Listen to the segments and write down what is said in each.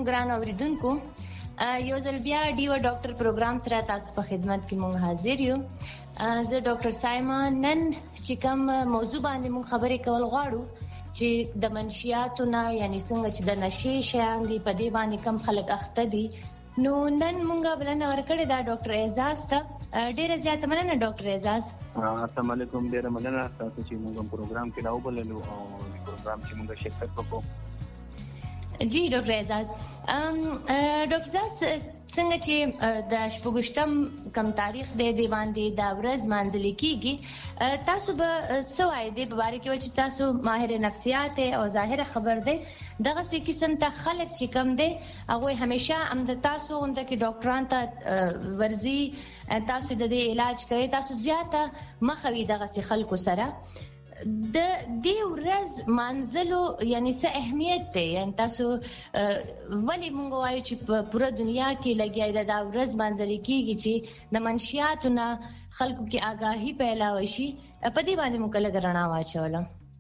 ګران اوریدونکو یو ځل بیا ډیو ډاکټر پروګرام سره تاسو په خدمت کې مونږ حاضر یو. زه ډاکټر سایما نن چې کوم موضوع باندې مونږ خبرې کول غواړو چې د منشیاتو نه یعنی څنګه چې د نشي شیان دي په دې باندې کم خلک اخته دي. نو نن مونږه بلنه ورکړې دا ډاکټر اعزاز ته. ډیره زیاته مننه ډاکټر اعزاز. السلام علیکم. ډیره مننه تاسو چې موږ پروګرام کې راوبللو او پروګرام چې موږ شرکت وکړو. جی ډاکټر اعزاز. ډاکټر اعزاز څنګه چې د شپږشتم کم تاریخ دی باندې دا ورځ مانځل کیږي تاسو به سوای د باره کې چې تاسو ماهر نفسیات او ظاهر خبر دی دغه څه قسم ته خلک چې کم دی هغه همیشه هم د تاسو اند کې ډاکټران ته ورزي تاسو د علاج کوي تاسو زیاته مخوي دغه څه خلکو سره د دې ورځ منځلو یعنی څه اهمیت دی یعنی تاسو ولی مونږ وایو چې په پوره دنیا کې لګیای دا ورځ منځل کیږي چې د منشیاتو نه خلکو کې آگاهی پیدا وشي په دې باندې موږ لږ رڼا واچوله.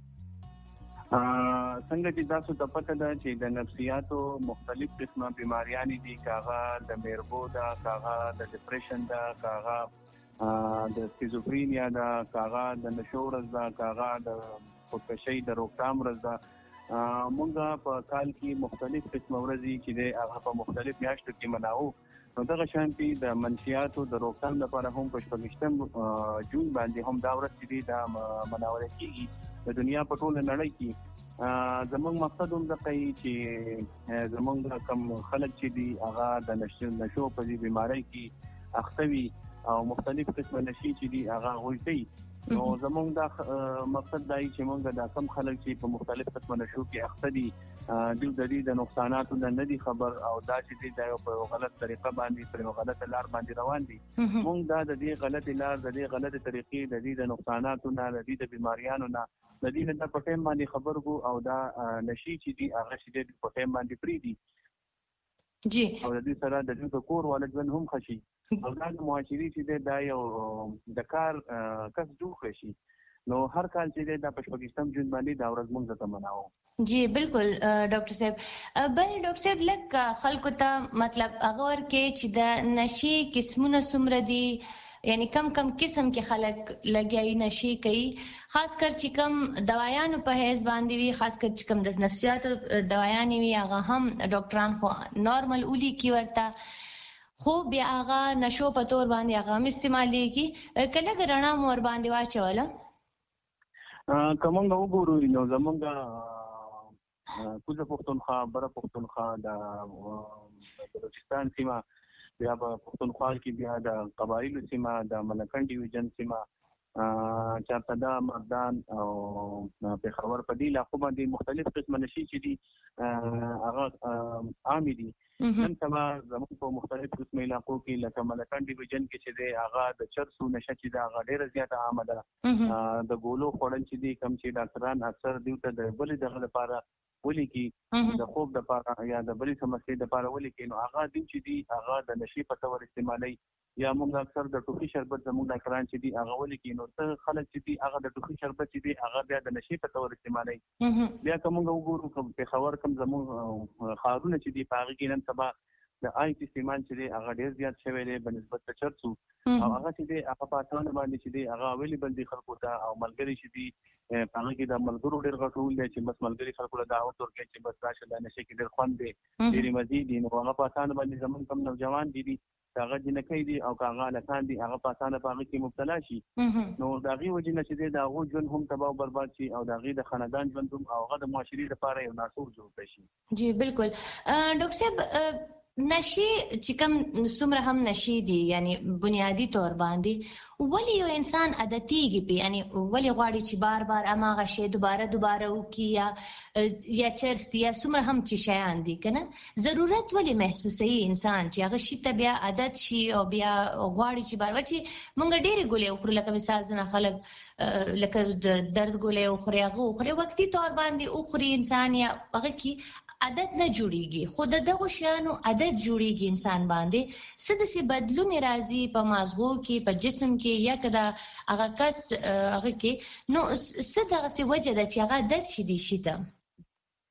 څنګه چې تاسو ته پته ده چې د نفسیاتو مختلف قسمه بیماریاں دي کاغه د میرګو دا کاغه د ډیپریشن دا کاغه د سکیزوفرینیا دا کاغه د نشورز دا کاغه د خودکشي د روکثام ورځ دا مونږه په کال کې مختلف قسم ورځي چې د هغه په مختلف میاشتو کې مناو. نو دغه شانتي د منشیاتو د روکثام لپاره هم په 28 جون باندې هم دا ورځ چې دا مناول کیږي د دنیا په ټوله نړۍ کې. زموږ مقصد هم دا کوي چې زموږ کم خلک چې دي هغه د نشو په دې بیماری کې اخته وي او مختلف قسم نشي چې دي هغه غوړتي. نو زموږ دا مقصد دی چې موږ دا کم خلک چې په مختلف قسم نشو کې اخته دي د دې د نقصاناتو نه دي خبر او دا چې دا په غلط طریقه باندې پر غلط لار باندې روان دي. موږ دا د دې غلط لار د دې غلط طریقې د دې د نقصاناتو نه د دې د بیماریانو نه د دې نه په ټیم باندې خبر وو او دا نشي چې دي هغه چې په ټیم باندې پری دي جی او د دې سره د دې کور والدین هم خشي او دا معاشري چې دا یو د کار کس جوړ شي. نو هر کال چې دا په 28 جون باندې دا ورځ موږ ته مناو. جی بالکل ډاکټر صاحب. بل ډاکټر صاحب لکه خلکو ته مطلب هغه ورکه چې د نشي قسمونه څومره دي یعنی کم قسم کې خلک لګیاي نشي کوي خاص کر چې کم دوايانو په هیڅ باندې وي خاص کر چې کم د نفسیات دوايانې وي هغه هم ډاکټران خو نارمل اولي کی ورته خو بیا هغه نشو په تور باندې هغه استعمالېږي کله غرنا مور باندې واچوله کومه وګورو نو زمونږ کوزه پښتونخوا بره پښتونخوا د بلوچستان سیمه بیا په پښتونخوا کې بیا د قبایلو سیمه د ملکن ډیویژن سیمه چارتدا مردان او پېښور په دې علاقو باندې مختلف قسم نشي چې دي هغه عام دي. نن سبا زموږ په مختلف قسم علاقو کې لکه ملکن ډیویژن کې چې دی هغه د چرسو نشه چې دا هغه ډیره زیاته عامه ده. د ګولو خوړل چې دي کم چې ډاکټران اکثر دوی ته د بلې دغه لپاره ولي کې د خوب د لپاره یا د بلې سمسې د لپاره ولي کې نو هغه دي چې دي هغه د نشي په تور استعمالي یا موږ اکثر د ټوخي شربت زموږ ډاکټران چې دي هغه ولي کې نو څه خلک چې دي هغه د ټوخي شربت چې دي هغه بیا د نشي په تور استعمالي. بیا کوم وګورو کوم په خبر کوم زموږ خارونه چې دي پاغي کې نن سبا د آی پی استعمال چې دی هغه ډیر زیات شوی دی بنسبت ته چرسو او هغه چې دی هغه په اسانه باندې چې دی هغه اویلیبل دي خلکو ته او ملګری چې دی هغه کې د ملګرو ډیر غټول دي چې بس ملګری خلکو له دعوت ورکړي چې بس راشه د نشي کې ډیر خوند دی ډیر مزید دي نو هغه په اسانه باندې زمون کم نوجوان دي هغه جنکې دي او هغه لکان دي هغه په اسانه باندې کې مبتلا شي. نو داغي وجه نشي دی دا غو جون هم تباہ او برباد شي او داغي د خاندان ژوند هم او هغه د معاشري لپاره یو ناسور جوړ شي. جی بالکل ډاکټر صاحب نشي چې کوم څومره هم نشي دي یعنی بنیادی طور باندې ولی یو انسان عادتيږي په یعنی ولی غواړي چې بار بار اماغه شی دوباره وکي یا چرس دي یا څومره هم چې شیان دي کنه ضرورت ولی محسوسي انسان چې هغه شی ته بیا عادت شي او بیا غواړي چې بار وچی مونږ ډېر ګولې او لکه مثال زنه خلک لکه درد ګولې او خوري وقتی طور باندې او خوري انسان یا هغه کی عادت نه جوړیږي خود دغه شیانو عادت جوړیږي انسان باندې څه بدلون راځي په مازغو کې په جسم کې یا کدا هغه کس هغه کې نو څه دغه څه وجه ده چې هغه عادت شي دي شي ته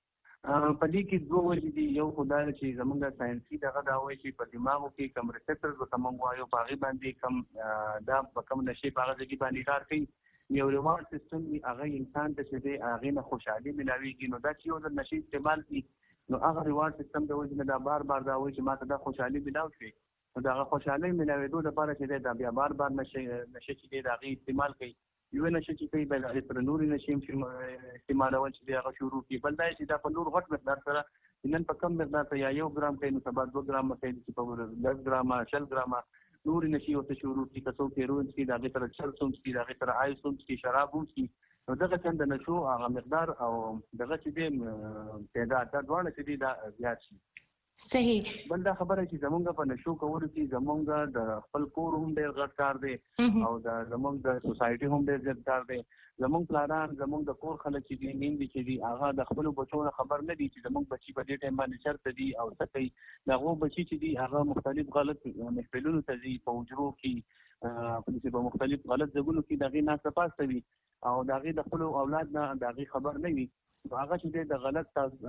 په دې کې دوه وجې دي. یو خدای چې زمونږ ساينسي دغه دا وایي چې په دماغو کې کم ریسپټرز به کوم وایو په هغه باندې کم دا په کوم نشي په هغه ځای باندې کار کوي. یو ریوارډ سیستم دی هغه انسان ته چې دی هغه نه خوشحالي ملاويږي. نو دا چې یو د نشي استعمال کی نو هغه ریوارډ سیستم د وجه نه دا بار بار دا وایي چې ما ته دا خوشحالي ملاو شي. نو دا خوشحالي ملاوېدو لپاره چې دی دا بیا بار بار نشي چې دی دا غي استعمال کوي. یو نشي چې کوي بل هغه پر نور نشي استعمالول چې دی هغه شروع کی. بل دا چې دا په نور غټ مقدار سره نن په کم مقدار ته یا 1 ګرام کوي نو سبا 2 ګرام کوي چې په 10 ګرام 10 ګرام نور نشي او ته شروع کی. کڅو هیروین کی دا غي سره چرسوم کی دا غي سره آیسوم کی شرابوم کی. نو دغه څنګه نشو هغه مقدار او دغه چې دی تعداد دا ډول چې دی دا زیات شي. صحیح. بل دا خبره چې زمونږ په نشو کولو کې زمونږ د خپل کور هم ډېر غټ کار دی او د زمونږ د سوسایټي هم ډېر غټ کار دی. زمونږ پلانان زمونږ د کور خلک چې دي نیم دي چې دي هغه د خپل بچو خبر نه دي چې زمونږ بچي په دې ټایم باندې چرته دي او څه کوي. دغه بچي چې دي هغه مختلف غلط محفلونو ته ځي په وجرو کې په مختلف غلط ځایونو کې دغه ناس پاسته وي او دغه د خپل اولاد نه دغه خبر نه وي. هغه چې د غلط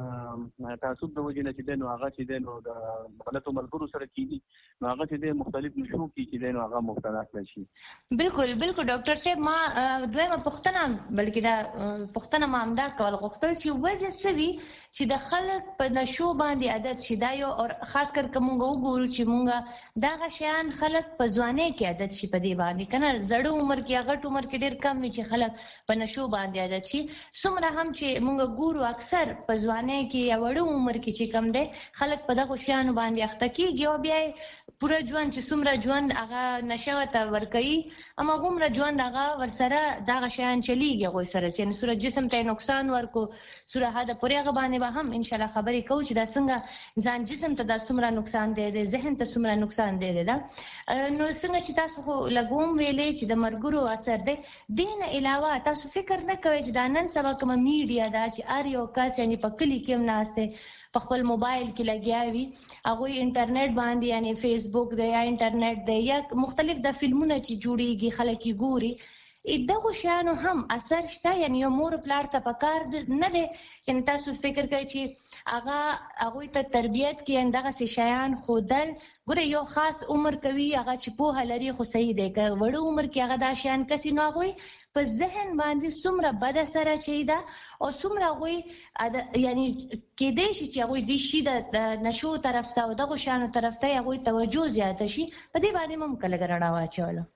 تعصب د وجې نه چې نو هغه چې نو د غلطو ملګرو سره کیږي نو هغه چې د مختلف نشو کې چې نو هغه مبتلا شي. بالکل ډاکټر صاحب ما دویمه پوښتنه بلکې دا پوښتنه ما همدا کول غوښتل چې وجه سوي چې د خلک په نشو باندې عادت شي دا یو او خاص کر کوم وګورو چې مونږه دا غشيان خلک په ځواني کې عادت شي په دې باندې کنه زړه عمر کې هغه عمر کې ډېر کم وي چې خلک په نشو باندې عادت شي. څومره هم چې مونږ ګورو اکثر په ځواني کې یا وړو عمر کې چې کم دی خلک په دغه شیانو باندې اخته کیږي او بیا پوره ژوند چې څومره ژوند هغه نشه ته ورکوي اما غومره ژوند هغه ورسره دغه شیان چلیږي غوي سره چې سره جسم ته نقصان ورکو سره هدا پورې هغه باندې به هم ان شاء الله خبرې کوو چې دا څنګه ځان جسم ته دا څومره نقصان دی ذهن ته څومره نقصان دی دا نو څنګه چې تاسو خو لګوم ویلې چې د مرګرو اثر دی دین علاوه تاسو فکر نه کوئ چې دا نن سبا کوم میډیا دا چې ار یو کس یعنی په کلی کې هم ناشته په خپل موبایل کې لګیا وي هغه انټرنیټ باندې یعنی فیسبوک دی یا انټرنیټ دی یا مختلف د فلمونو چې جوړیږي خلک یې ګوري دغه شیانو هم اثر شته یعنی یو مور پلار ته پکار نه دی یعنی تاسو فکر کوئ چې هغه ته تربیت کې اندغه شیان خودل ګوره یو خاص عمر کوي هغه چې په لري خو صحیح دی که وړو عمر کې هغه دا شیان کسي نه غوي په ذهن باندې څومره بد اثر چي دا او څومره غوي یعنی کې دې شي چې غوي دې شي د نشو طرف ته او دغه شانو طرف ته غوي توجه زیات شي په دې باندې هم کله ګرځنه واچول.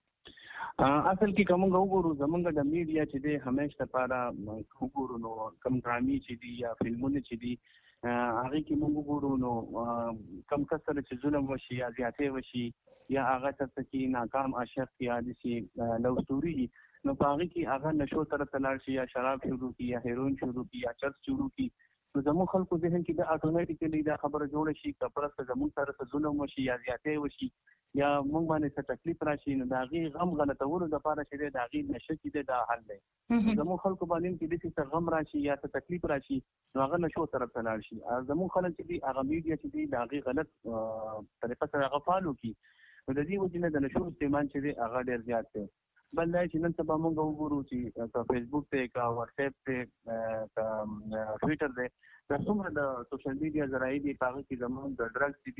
اصل کې کوم وګورو زمونږ د میډیا چې دی همیشه لپاره وګورو نو کم ډرامي چې دی یا فلمونه چې دی هغه کې موږ وګورو نو کم کسر چې ظلم وشي یا زیاتې وشي یا هغه څه چې ناکام عاشق یا د شي لو ستوري نو په هغه کې هغه نشو طرف ته لاړ شي یا شراب شروع کی یا هیروین شروع کی یا چرس شروع کی نو زموږ خلکو ذهن کې د اتوماتیکلی دا خبره جوړه شي کپره څخه زموږ سره ظلم وشي یا زیاتې وشي یا موږ باندې څه تکلیف راشي نو دا غي غم غلطولو د لپاره چې دا غي نشه چې دا حل دی زموږ خلکو باندې کې د څه غم راشي یا څه تکلیف راشي نو هغه نشو طرف ته لاړ شي زموږ خلک چې هغه میډیا چې دا غي غلط طریقه سره غفالو کی نو د دې وجه نه د نشو استعمال چې هغه ډیر زیات دی. بل دا چې نن سبا موږ وګورو چې په فیسبوک ته کا واتس اپ ته کا ټویټر ته د څومره د سوشل میډیا ذرایع دي هغه کې زموږ د ډرګز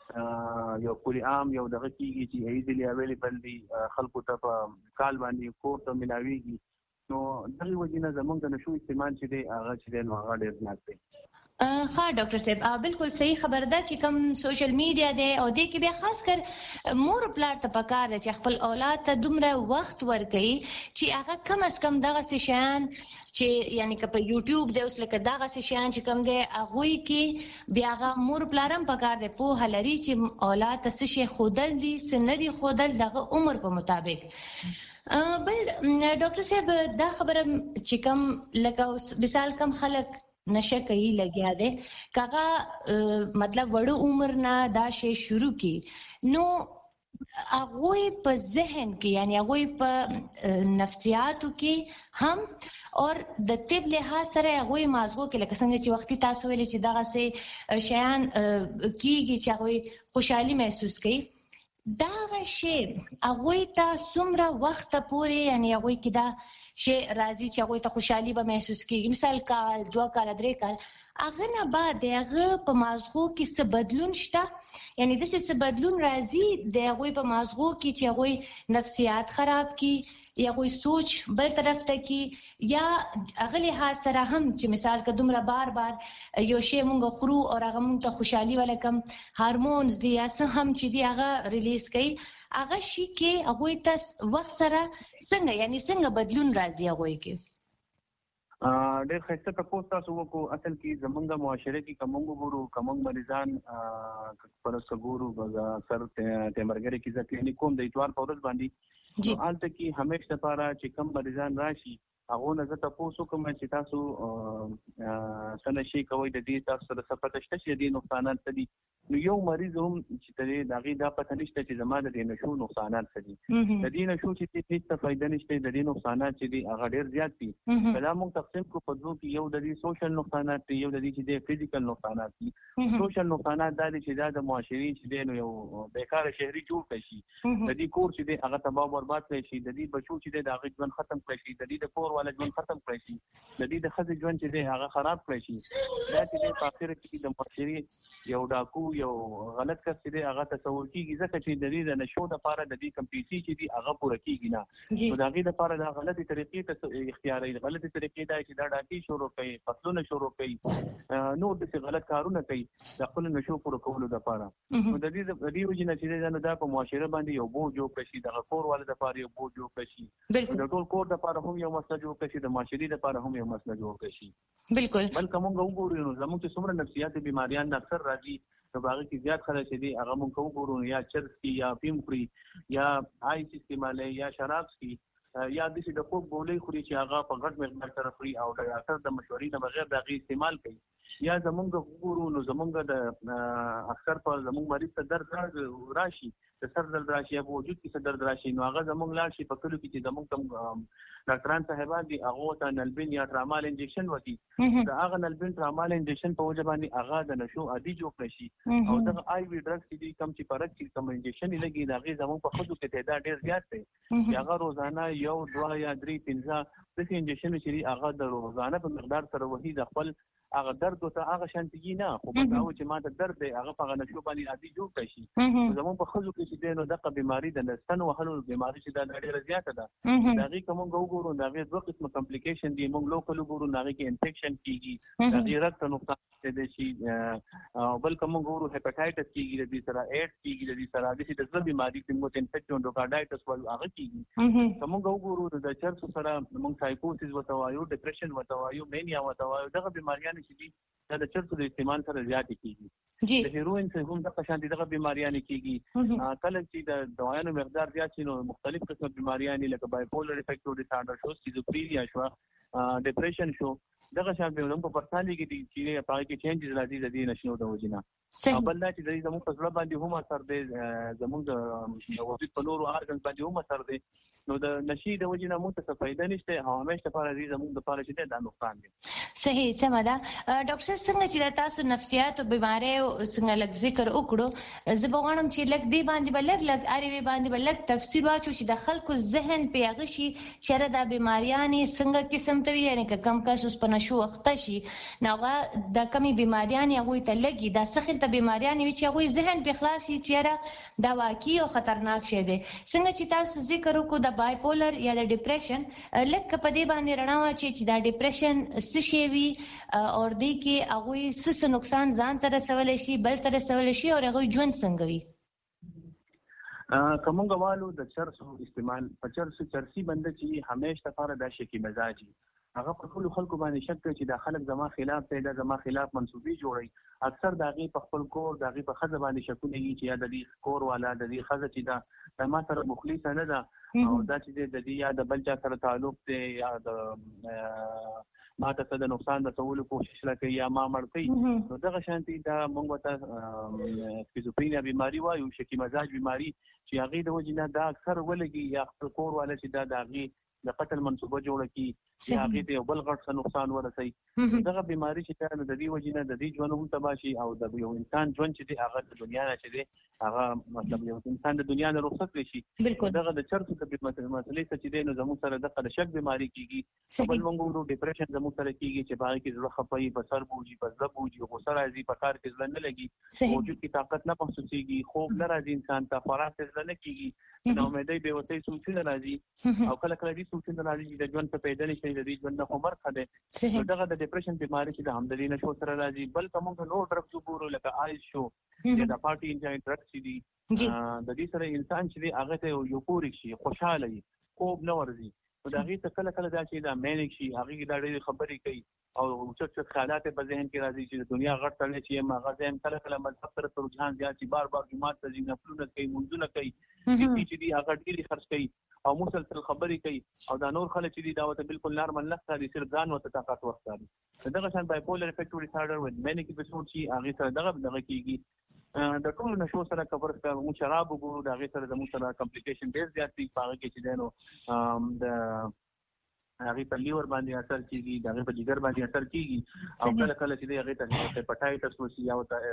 دي یو کلی عام یو دغه کیږي چې ایزلی اویلیبل دي خلکو ته په کال باندې کور ته ملاويږي نو دغه وجنه زموږ د نشو استعمال چې دی هغه چې نو هغه ډیر زیات دی. ها ډاکټر صاحب بالکل صحیح خبر ده چې کوم سوشل میډیا دی او د کې بیا خاص کر مور پلار ته پکار دی چې خپل اولاد ته دومره وخت ورکړي چې هغه کم از کم دغه شیان چې یعنی که په یوټیوب دی اوس لکه دغه شیان چې کم دی هغه کې بیا هغه مور پلارم پکار دی په هلري چې اولاد ته څه شي خودل دي سندري خودل دغه عمر په مطابق. بل ډاکټر صاحب دا خبره چې کم لکه مثال کم خلک نشه کوي لګیا دي کاغه مطلب وړو عمر نه دا شی شروع کی نو هغه په ذهن کې یعنی هغه په نفسیاتو کې هم اور د طب له سره هغه مازغو کې لکه څنګه چې وختي تاسو ویل چې دغه سه شیان کیږي چې هغه خوشحالي محسوس کوي دا شی هغه ته څومره وخت پورې یعنی هغه کې دا شي راځي چې هغه ته خوشحالي به محسوس کیږي، مثال کال 2 کال 3 کال هغه نه بعد هغه په مازغو کې څه بدلون شته، یعنی د څه بدلون راځي د هغه په مازغو کې چې هغه نفسیات خراب کی یا کوئی سوچ بل طرف ته کی یا اغلی ها سره هم چې مثال که دومره بار بار یو شی مونږ خورو او هغه مونږ ته خوشحالي ولکم هارمونز دی یا څه هم چې دی هغه ریلیز کوي هغه شي کې هغه تاسو وخت سره څنګه یعنی څنګه بدلون راځي هغه کې ډېر ښایسته تاسو تاسو وکړو. اصل کې زمونږ معاشره کې کومنګ ګورو کومنګ مریضان پر سګورو اکثر تمرګری کې ځکه نه کوم د اتوار په ورځ باندې حالت کې همیشه لپاره چې کم مریضان راشي هغه نه زه تاسو کوم چې تاسو څنګه شي کوي د دې تاسو سره څه پته شته چې د نقصانات دي. نو یو مریض هم چې ترې دغه د پته نشته چې زماده د نشو نقصانات دي، د دې نشو چې هیڅ فائدہ نشته، د دې نقصانات چې دي هغه ډېر زیات دي. دا موږ تقسیم کو په دوه کې یو د دې سوشل نقصانات دي، یو د دې چې د فزیکل نقصانات دي. سوشل نقصانات دا چې دا د معاشري چې د یو بیکاره شهري جوړ شي، د دې کور چې د هغه تباہ برباد شي، د دې بچو چې د هغه ژوند ختم شي، د دې د کور والا ژوند ختم شي، د دې د خځې ژوند چې د هغه خراب شي. دا چې د اخر کې د معاشري یو ډاکو یو غلط کس چې هغه تصور کیږي ځکه چې د دې د نشو د لپاره د دې کمپیټي چې دی هغه پوره کیږي نه، نو دا غي د لپاره د غلطي طریقې ته اختیاري غلطي طریقې دا چې دا ډاکي شروع کوي، فصلونه شروع کوي، نو د غلط کارونه کوي د خپل نشو پوره کولو لپاره. نو د دې وجنه چې دا په معاشره باندې یو بوج جوړ شي، د کور والد لپاره یو بوج جوړ شي، د ټول کور لپاره هم یو مسله جوړ شي، د معاشري لپاره هم یو مسله جوړ شي. بالکل بلکې موږ وګورو نو زموږ چې څومره نفسیاتي بیماریان اکثر راځي نو باغ کې زیات خلک دي هغه موږ وګورو یا چرس کی یا فیم خوري یا آیس استعمالي یا شراب کی یا د دې د خوب بولې خوري چې هغه په غټ مقدار سره خوري او د ډاکټر د مشورې نه بغیر د غي استعمال کوي، یا زمونږ وګورو نو زمونږ د اکثر په زمونږ مریض ته درد راشي، د سر درد راشي یا وجود کې درد راشي، نو هغه زمونږ لاړ شي په کلو کې چې زمونږ کم ډاکټران صاحبان دي هغه ته نلبین یا ټرامال انجکشن وکړي، دا هغه نلبین ټرامال انجکشن په وجه باندې هغه د نشو عادي جوړ شي او دا آی وی ډرګ چې کم چې پرک کې کم انجکشن لګي دا غي زمونږ په خودو کې تعداد ډیر زیات دی، هغه روزانه یو 2 یا 3 15 د انجکشن چې هغه د روزانه په مقدار سره وਹੀ د خپل هغه درد ته هغه شانتي نه خو په دا چې ما د درد دی هغه په نشو باندې عادي جوړ شي. زموږ په خزو کې چې دینو دغه بیماری د نستن وهلو بیماری چې دا ډیره زیاته ده، دا غي کوم وګورو دا غي دوه قسمه کمپلیکیشن دي، موږ لوکل وګورو دا غي کې انفیکشن کیږي، دا غي رکت نقصان دي شي، بل کوم وګورو هپاتایټس کیږي، د دې سره ایډز کیږي، د دې سره د دې د بیماری کې موږ انفیکشن ډوکارډایټس ول هغه کیږي، کوم وګورو د چرس سره موږ سایکوسیس وتوایو، ډیپریشن وتوایو، مینیا وتوایو، دغه بیماریان چې دي دا د چرس د استعمال سره زیات کیږي. د هیروین څخه هم د قشانتي دغه بیماریان کیږي، کله چې د دوايانو مقدار زیات شي نو مختلف قسم بیماریان لکه بایپولر افیکټیو ډیسارډر شو، سکیزوفرینیا شو، ډیپریشن شو، دغه شان به موږ په پرسنالي کې چې پای کې چینجز راځي د دې نشو د وجنه. بل دا چې د زموږ په ځړ باندې هم اثر دی، زموږ د وجود په نورو ارګنز باندې هم اثر دی، نو د نشي د وجنه موږ ته فائدہ نشته، همیشه لپاره دې زموږ د لپاره چې دا نقصان دی. صحیح سم ده. ډاکټر څنګه چې تاسو نفسیات او بیماری څنګه لږ ذکر وکړو، زه به غواړم چې لږ دې باندې لږ اړوي باندې لږ تفصیل واچو چې د خلکو ذهن په هغه شي چې دا بیماریان څنګه قسم ته وي، یعنی کم کس اوس په نشو وخت شي نوغه د کمی بیماریان هغه ته لګي دا سخت ته بیماریان وي چې هغه ذهن په خلاص شي چې دا واقعي او خطرناک شي دي. څنګه چې تاسو ذکر وکړو د بایپولر یا د ډیپریشن لکه په دې باندې رڼا واچي چې دا ډیپریشن څه شي وي او دې کې هغه څه نقصان ځان ته رسول شي بل ته رسول شي او هغه ژوند څنګه وي. کومګوالو د چرسو استعمال په چرسي بنده چې همیشه لپاره د شکی مزاجي هغه په ټول خلکو باندې شک کوي چې دا خلک زما خلاف دی، دا زما خلاف منسوبي جوړي، اکثر داغي په خپل کور داغي په خزه باندې شکونه یي چې یا د دې کور والا د دې خزه چې دا ما سره مخلص نه ده او دا چې د دې یا د بل چا سره تعلق دی یا د ما ته د نقصان رسولو کوشش کوي یا ما مړ کوي، نو دغه شانتي دا موږ ته سکیزوفرینیا بیماری وایو، شکی مزاج بیماری چې هغه د وجې نه دا اکثر ولګي یا خپل کور والا چې دا داغي د قتل منصوبه جوړه کی یا هغه ته بل غټ نقصان ورسي دغه بیماری چې د دې وجنه د دې ژوند هم تباشي او د یو انسان ژوند چې دی هغه د دنیا نه چې دی هغه مطلب یو انسان د دنیا نه رخصت شي دغه د چرته د مسلې چې دی نو زموږ سره د شک بیماری کیږي بل موږ ډیپریشن زموږ سره کیږي چې باندې کې زړه خپي په سر بوجي په زړه بوجي غوسه راځي په کار کې ځل نه لګي وجود کې طاقت نه محسوسيږي خوب نه راځي انسان ته خوراک ځل نه کیږي نو امیدي به وته سوچونه راځي او کله کله دې سوچونه راځي چې د ژوند په پیدل شي د دې ژوند عمر خده دغه د ډیپریشن بیماری چې د همدلی نشو سره راځي بل کوم نو ډرګ وګورو لکه آیس شو د پارټي انجاین ډرګ چې دي د دې سره انسان چې هغه ته یو پوری شي خوشاله وي خوب نه ورځي دا غي ته کله کله دا چې دا مینک شي هغه دا ډېری خبرې کوي او څه خیالات په ذهن کې راځي چې دنیا غټ تړلې چې ما غزم کله کله مذهب سره رجحان زیات شي بار جمعه ته ځي نفلونه کوي منځونه کوي چې دي هغه ډېری خرج کوي او مسلسل خبرې کوي او دا نور خلک چې دي دا وته بالکل نارمل نه ښکاري صرف ځان وته طاقت ورکړي دغه شان بایپولر افیکټیو ډیسارډر ود مینک اپیسوډ شي هغه سره دغه کیږي د ټول نشو سره کور کوم شراب وګورو دا غي سره د مو سره کمپلیکیشن ډیر زیات دي پاره کې چې دینو د هغه په لیور باندې اثر کیږي دا په جګر باندې اثر کیږي او کله کله چې هغه ته هپاتایټس وشي او ته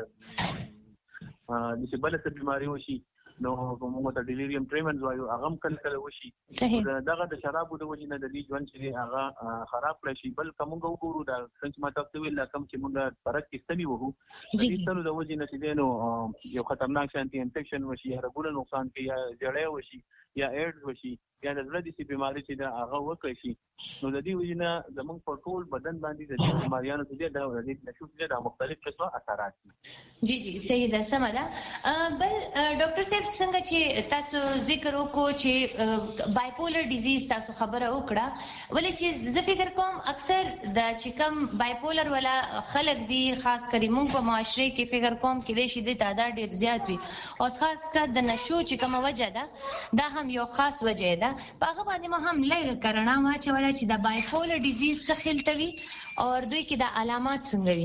د سبله څه بيماري وشي نو موږ ته ډیلیریوم ټریمنز وایو هغه کله کله وشي دغه د شرابو د وجې نه د دې ژوند چې هغه خراب کړی شي بل کوم وګورو دا څنګه ما تاسو ویل کوم چې موږ فرق کې ستنی وو د دې ټول د وجې نه چې نو یو خطرناک شانتي انفیکشن وشي یا رګول نقصان کې یا جړې وشي یا ایډز وشي یا د زړه د بیماری چې دا هغه وکړي شي نو د دې وجې نه زموږ په ټول بدن باندې د دې بیماریانو چې دا د دې نشو د مختلف قسمه اثرات دي جی صحیح ده سم ده بل ډاکټر صاحب څنګه چې تاسو ذکر وکړو چې بایپولر ډیزیز تاسو خبره وکړه ولې چې زه فکر کوم اکثر د چې کوم بایپولر ولا خلک دي خاص کری مونږ په معاشره کې فکر کوم کې د شدت تعداد ډیر زیات وي او خاص کر د نشو چې کومه وجه ده دا هم یو خاص وجه ده هغه باندې ما هم لږ کړنه ما چې ولا چې د بایپولر ډیزیز څه خلتوي او دوی کې د علامات څنګه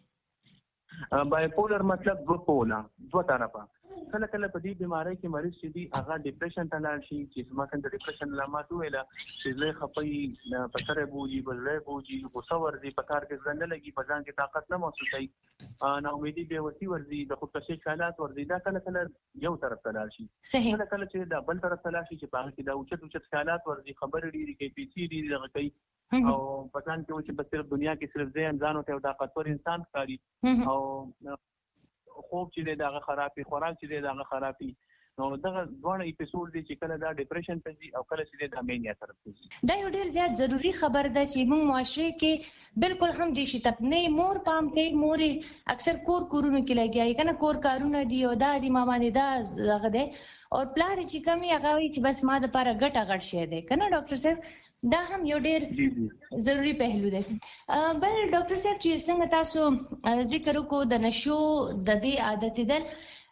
وي بایپولر مطلب دوه طرفه کله کله په دې بیماری کې مریض چې دی هغه ډیپریشن ته لاړ شي چې ما څنګه ډیپریشن علامات ویل چې زړه خپي په سره بوجي بلې بوجي غوسه ورځي په کار کې ځنده لګي په ځان کې طاقت نه محسوسي نو امیدي به وسی ورځي د خودکشي خیالات ورځي دا کله کله یو طرف ته لاړ شي کله کله چې دا بل طرف ته لاړ شي چې په کې دا اوچت خیالات ورځي خبر ډیری کوي پیسي ډیری دغه کوي او په ځان کې چې په صرف دنیا کې صرف ځان او طاقتور انسان ښکاري او خوب چې دغه خرابي خوراک چې دغه خرابي نو دغه دوه اپیسوډ دي چې کله دا ډیپریشن ته ځي او کله چې دا مینیا طرف ته ځي دا یو ډیر زیات ضروری خبر ده چې موږ معاشره کې بالکل هم دي شي تپنه مور پام کوي مور اکثر کورونو کې لګیای کنه کور کارونه دي او دا د ماما دي دا هغه ده او پلار چې کمی هغه چې بس ما د لپاره ګټه غټ شي ده کنه ډاکټر صاحب دا هم یو ډیر ضروری پهلو ده بل ډاکټر صاحب چې څنګه تاسو ذکر وکړو د نشو د دې عادت دل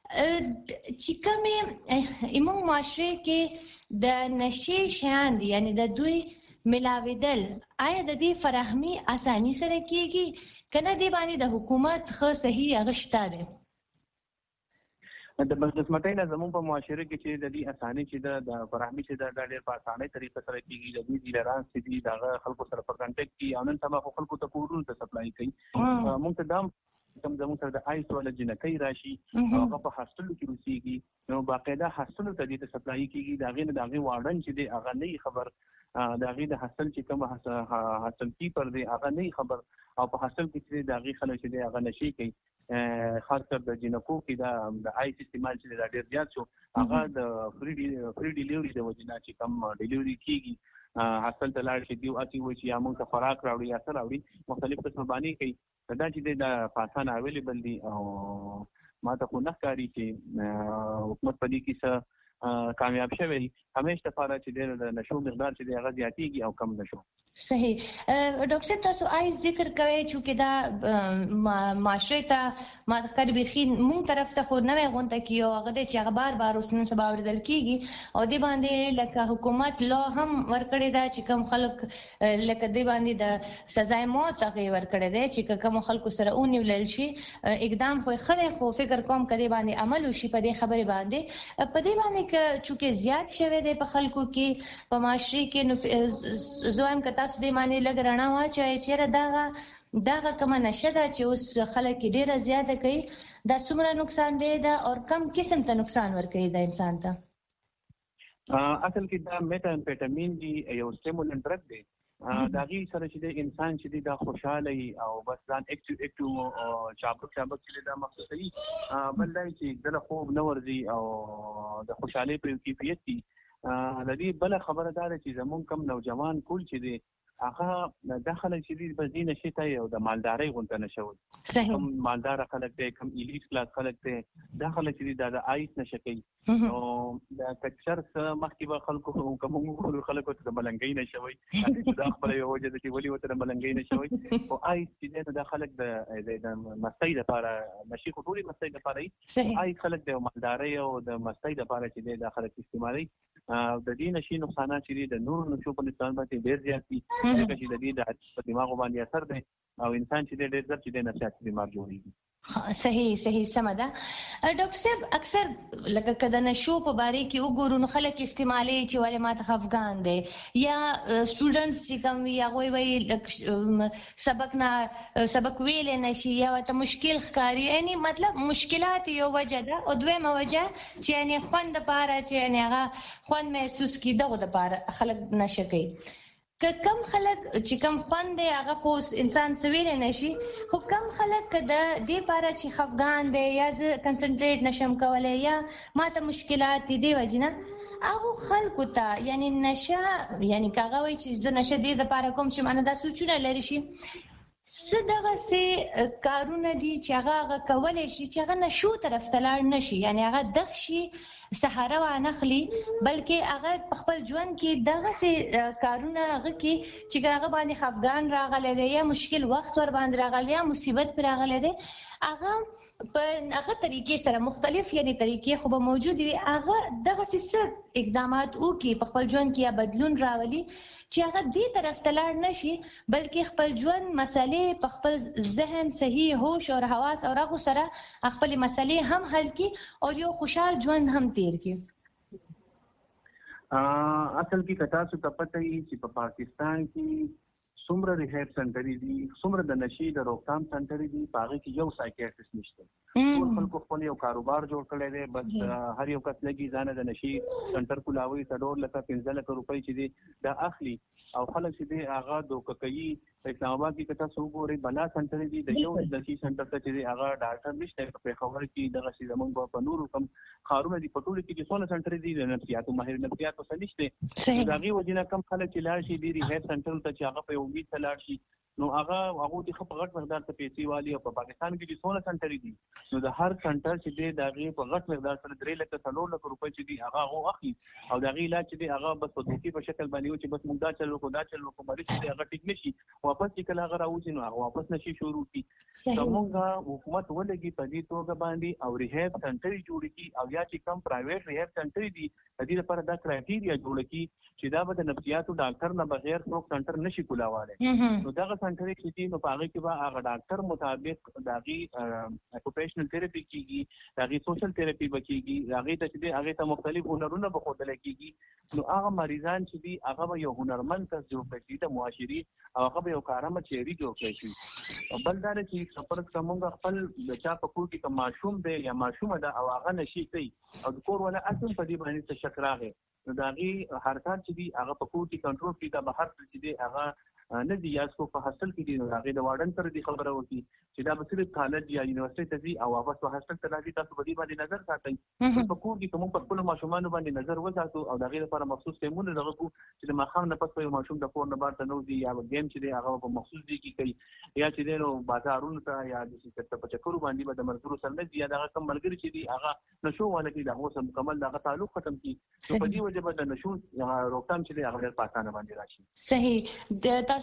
چې کومه ایمو معاشره کې د نشي شیان دي یعنی د دوی ملاویدل آیا د دې فراهمي اساني سره کیږي کنه دی باندې د حکومت خو صحیح اغشتا ده د بدقسمتۍ نه زموږ په معاشره کې چې د دې اساني چې د فراهمي چې د ډېر په اسانۍ طریقه سره کیږي د دې ډیلرانس چې دغه خلکو سره په کانټیکټ کې او نن سبا خلکو ته کورونو ته سپلای کوي موږ ته دا کوم زموږ سره د آیس ولا جنکۍ راشي هغه په هاستلو کې اوسېږي نو باقاعده هاستلو ته دې سپلای کیږي داغه وارډن چې دی هغه نه خبر داغه د هاستل چې کوم هاستل کیپر دی هغه نه خبر او په هاستل کې چې داغه خلک چې دی هغه نشي کوي خاص کر د جنکو کې د آیس استعمال چې دا ډیر زیات شو هغه د فری ډیلیوري د وجنه چې کوم ډیلیوري کیږي هاستل ته لاړ شي دی او اتی وي چې موږ ته خوراک راوړي یا څه راوړي مختلف قسم باندې کوي دا چې د پاسان اویلیبل دي او ما ته خو نه ښکاري چې حکومت په دې کې څه کامیاب شوی همیشه لپاره چې د نشو مقدار چې هغه زیاتېږي او کم نشو صحیح ډاکټر تاسو آیس ذکر کوي چې دا معاشره ته ما ذکر بخین مون طرف ته خو نه غونډه کیو هغه چې هغه بار اوسنن سبا وردل کیږي او دی باندې لکه حکومت لا هم ورکړی دا چې کوم خلک لکه دی باندې د سزا موت هغه ورکړی دی چې کوم خلکو سره اونې ولل شي اقدام خو خله خو فکر کوم کړي باندې عمل وشي په دې خبره باندې په دې باندې چې زیات شوه د په خلکو کې په معاشري کې نو زویم کتا سو د معنی لګ رڼا واچي چې داغه کومه نشه ده چې اوس خلک ډیره زیاته کوي دا څومره نقصان دی دا او کم قسم ته نقصان ورکوي د انسان ته. اصل کې دا میتا امفیټامین دی یو سټیمولنت ډرګ دی دا غي سره چې د انسان چې دا خوشاله او بس ځان اکټیو چابک چې دا مقصد دی بل دا چې د خوب نه ورځي او د خوشاله په کیفیت دي د دې بل خبره ده چې زمون کم نوجوان کول چې دی هغه داخله چې دی په دې نشي ته او د مالداري غونډه نشوي کوم مالدار خلک دی کوم الیټ کلاس خلک دی داخله چې دی د آیس نشي او د کچر مخکې به خلکو کوم خلکو ته د ملنګي نشوي دا خپل یو وجه د چې ولي وته د ملنګي نشوي او آیس چې د خلک د مستۍ لپاره نشي خطوري مستۍ لپاره آیس خلک د مالداري او د مستۍ لپاره چې د خلک استعمالي د دې نشي نقصانات چې د نور نشو په نسبت باندې ډېر زیات دي چې د دې د دماغ باندې اثر دی او انسان چې ډېر ډېر چې د نفسیاتي بیمار جوړیږي. صحیح سم ده. ډاکټر صاحب اکثر لکه کده نشو په باره کې وګورو نو خلک استعمالي چې ولې ماته افغان دي یا سټوډنټس چې کوم یا وای سبق ویل نشي یا ته مشکل ښکاری یعنی مطلب مشکلات یو وجه ده او دویمه وجه چې یعنی خوند لپاره چې یعنی هغه خوند محسوس کیدغه لپاره خلک نشه کوي. کم خلک چې کم خوند دی هغه خو انسان سویل نشي خو کم خلک کده دی لپاره چې خفګان دی یا ز کنسنټریټ نشم کولای یا ماته مشکلات دي وجنه هغه خلکو ته یعنی نشه یعنی کاغه وای چې د نشه دی لپاره کوم چې معنی دا سوچونه لري شي صدغه سي کارونه دي چې هغه کولای شي چې هغه نشو طرف ته لاړ نشي یعنی هغه دغ شي سهاره و نخلی بلکې هغه خپل ژوند کې دغه سي کارونه هغه کې چې هغه باندې خفګان راغلی دی یا مشکل وخت ور باندې راغلی یا مصیبت پر راغلی دی هغه په هغه طریقې سره مختلف یعنی طریقې خو به موجود وي هغه دغه سي اقدامات او کې په خپل ژوند کې یا بدلون راولي چې هغه دې طرف ته لاړ نشي بلکې خپل ژوند مسلې په خپل ذهن صحیح هوش او حواس او هغه سره خپل مسلې هم حل کړي او یو خوشحال ژوند هم تیر کړي. اصل کې کتا څه پته یې چې په پاکستان کې څومره ریهاب سنټر دي څومره د نشي د روکثام سنټر دي هغه کې یو سایکیاټریست نشته ټول خلکو خپل یو کاروبار جوړ کړی دی بس هر یو کس لګي ځان د نشي سنټر کولاوي څلور لکه 15 لک روپۍ چې دي دا اخلي او خلک چې دي هغه دوکه کوي اسلام آباد کې کته سو ګوري بلا سنټر دي د یو د نشي سنټر ته چې هغه ډاکټر نشته په خبر کې دغه شی زمونږ په نور کوم خارونه دي په ټول کې چې څونه سنټر دي د نفسیات او ماهر نفسیات څه نشته دا غي وجنه کم خلک چې لاړ شي دي ریهاب سنټر ته چې هغه په امید تلاړ شي نو هغه د خپل غټ مقدار ته پیسې والی او په پاکستان کې چې څونه سنټر دي نو د هر سنټر چې دی دغه په غټ مقدار سره 3 لک 4 لک روپۍ چې دی هغه اخلي او دغه علاج چې دی هغه بس په دوکي په شکل باندې چې بس موږ دا چلو کو مریض چې هغه ټیک نشي واپس چې کله هغه راوځي نو هغه واپس نشي شروع کی زموږ حکومت ولګي په دې توګه باندې او ریهاب سنټر جوړ کی او یا چې کم پرایویټ ریهاب سنټر دي د دې لپاره دا کرایټیریا جوړ کی چې دا به د نفسیاتو ډاکټر نه بغیر څوک سنټر نشي کولاواله نو دا سنټر چې نو پاره کې به هغه ډاکټر مطابق داغي اکوپیشنل تھراپي کیږي داغي سوشل تھراپي بکیږي هغه ته هغه ته مختلف هنرونه به خودل کیږي نو هغه مریضان چې دي هغه به یو هنرمند کس جوړ کړي د معاشري او هغه به یو کارمه چيري جوړ کړي بل دا چې خبر کومه خپل بچا په کور کې کوم ماشوم دی یا ماشومه ده او هغه نشي کوي او د کور ولا اصل په دې باندې څه شک راغی نو داغي حرکت چې دي هغه په کور کې کنټرول کړي دا بهر چې دي هغه نه دی یا څو په هاستل کې دي نو هغه د وارډن سره دی خبره وکړي چې دا به صرف کالج یا یونیورسيټي ته ځي او واپس په هاستل ته راځي تاسو په دې باندې نظر ساتئ په کور کې کوم په خپل ماشومان باندې نظر وساتو او دغه لپاره مخصوص ټیمونه دغه کو چې د مخام نه پس په ماشوم د کور نه بار ته نو دی یا گیم چې دی هغه په مخصوص دی کې کوي یا چې دی نو بازارونو ته یا د سیستم په چکر باندې به د مرګرو سره نه دی دغه کم ملګری چې دی هغه نشو ونه کې دغه سم مکمل دغه تعلق ختم کی نو په دې وجه به د نشو روکثام چې دی هغه په پاکستان باندې راشي. صحیح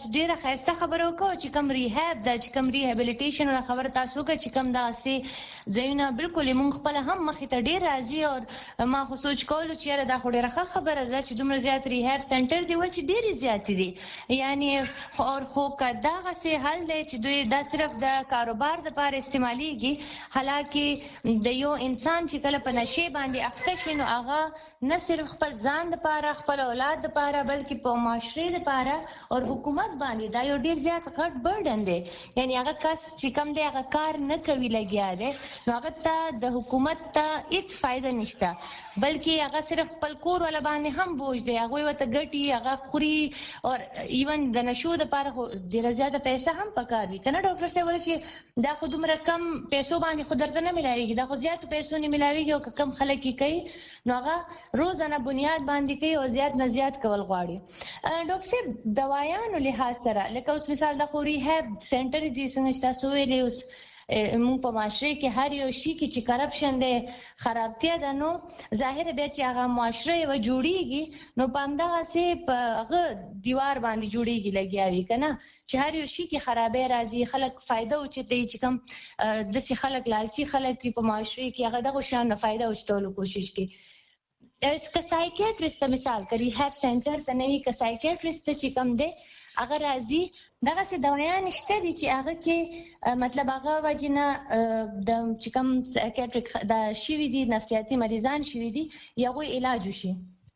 تاسو ډیره ښایسته خبره وکړه چې کوم ریهاب دا چې کوم ریهابیلیټیشن ولا خبره تاسو وکړه چې کوم داسې ځایونه بالکل موږ خپل هم مخې ته ډیر راځي او ما خو سوچ کولو چې یاره دا خو ډیره ښه خبره ده چې دومره زیات ریهاب سنټر دی ول چې ډیر زیات دي یعنی خو دغسې حل دی چې دوی دا صرف د کاروبار دپاره استعمالیږي حالانکه د یو انسان چې کله په نشې باندې اخته شي نو هغه نه صرف خپل ځان دپاره خپل اولاد دپاره بلکې په معاشرې دپاره او حکومت باندې دا یو ډیر زیات غټ برډن دی یعنی هغه کس چې کوم دی هغه کار نه کوي لګیا دی نو هغه ته د حکومت ته هیڅ فایده نشته بلکې هغه صرف خپل کور والا باندې هم بوج دی هغوی ورته ګټي هغه خوري او ایون د نشو دپاره خو ډیره زیاته پیسه هم پکار وي که نه ډاکټر صاحب ویل چې دا خو دومره کم پیسو باندې خو درته نه میلاویږي دا خو زیاتو پیسو نه میلاویږي او که کم خلک یې کوي نو هغه روزانه بنیاد باندې کوي او زیات نه زیات کول غواړي ډاکټر صاحب دوايانو لحاظ سره لکه اوس مثال د خو ریهاب سنټر دي څنګه چې تاسو ویلي اوس موږ په معاشره کې هر یو شي کې چې کرپشن دی خرابتیا ده نو ظاهر بیا چې هغه معاشره یو جوړیږي نو په همدغسې په هغه دیوار باندې جوړیږي لګیا وي که نه چې هر یو شي کې خرابی راځي خلک فایده اوچتوي چې کوم داسې خلک لالچي خلک وي په معاشره کې هغه دغو شیانو نه فایده اوچتولو کوشش کوي که سایکیاټریسټ ته مثال که ریهاب سنټر ته نه وي که سایکیاټریسټ ته چې کوم دی هغه راځي دغسې دوایان شته دي چې هغه کې مطلب هغه وجې نه چې کوم سایکیاټریک دا شوي دي نفسیاتي مریضان شوي دي هغوی علاج وشي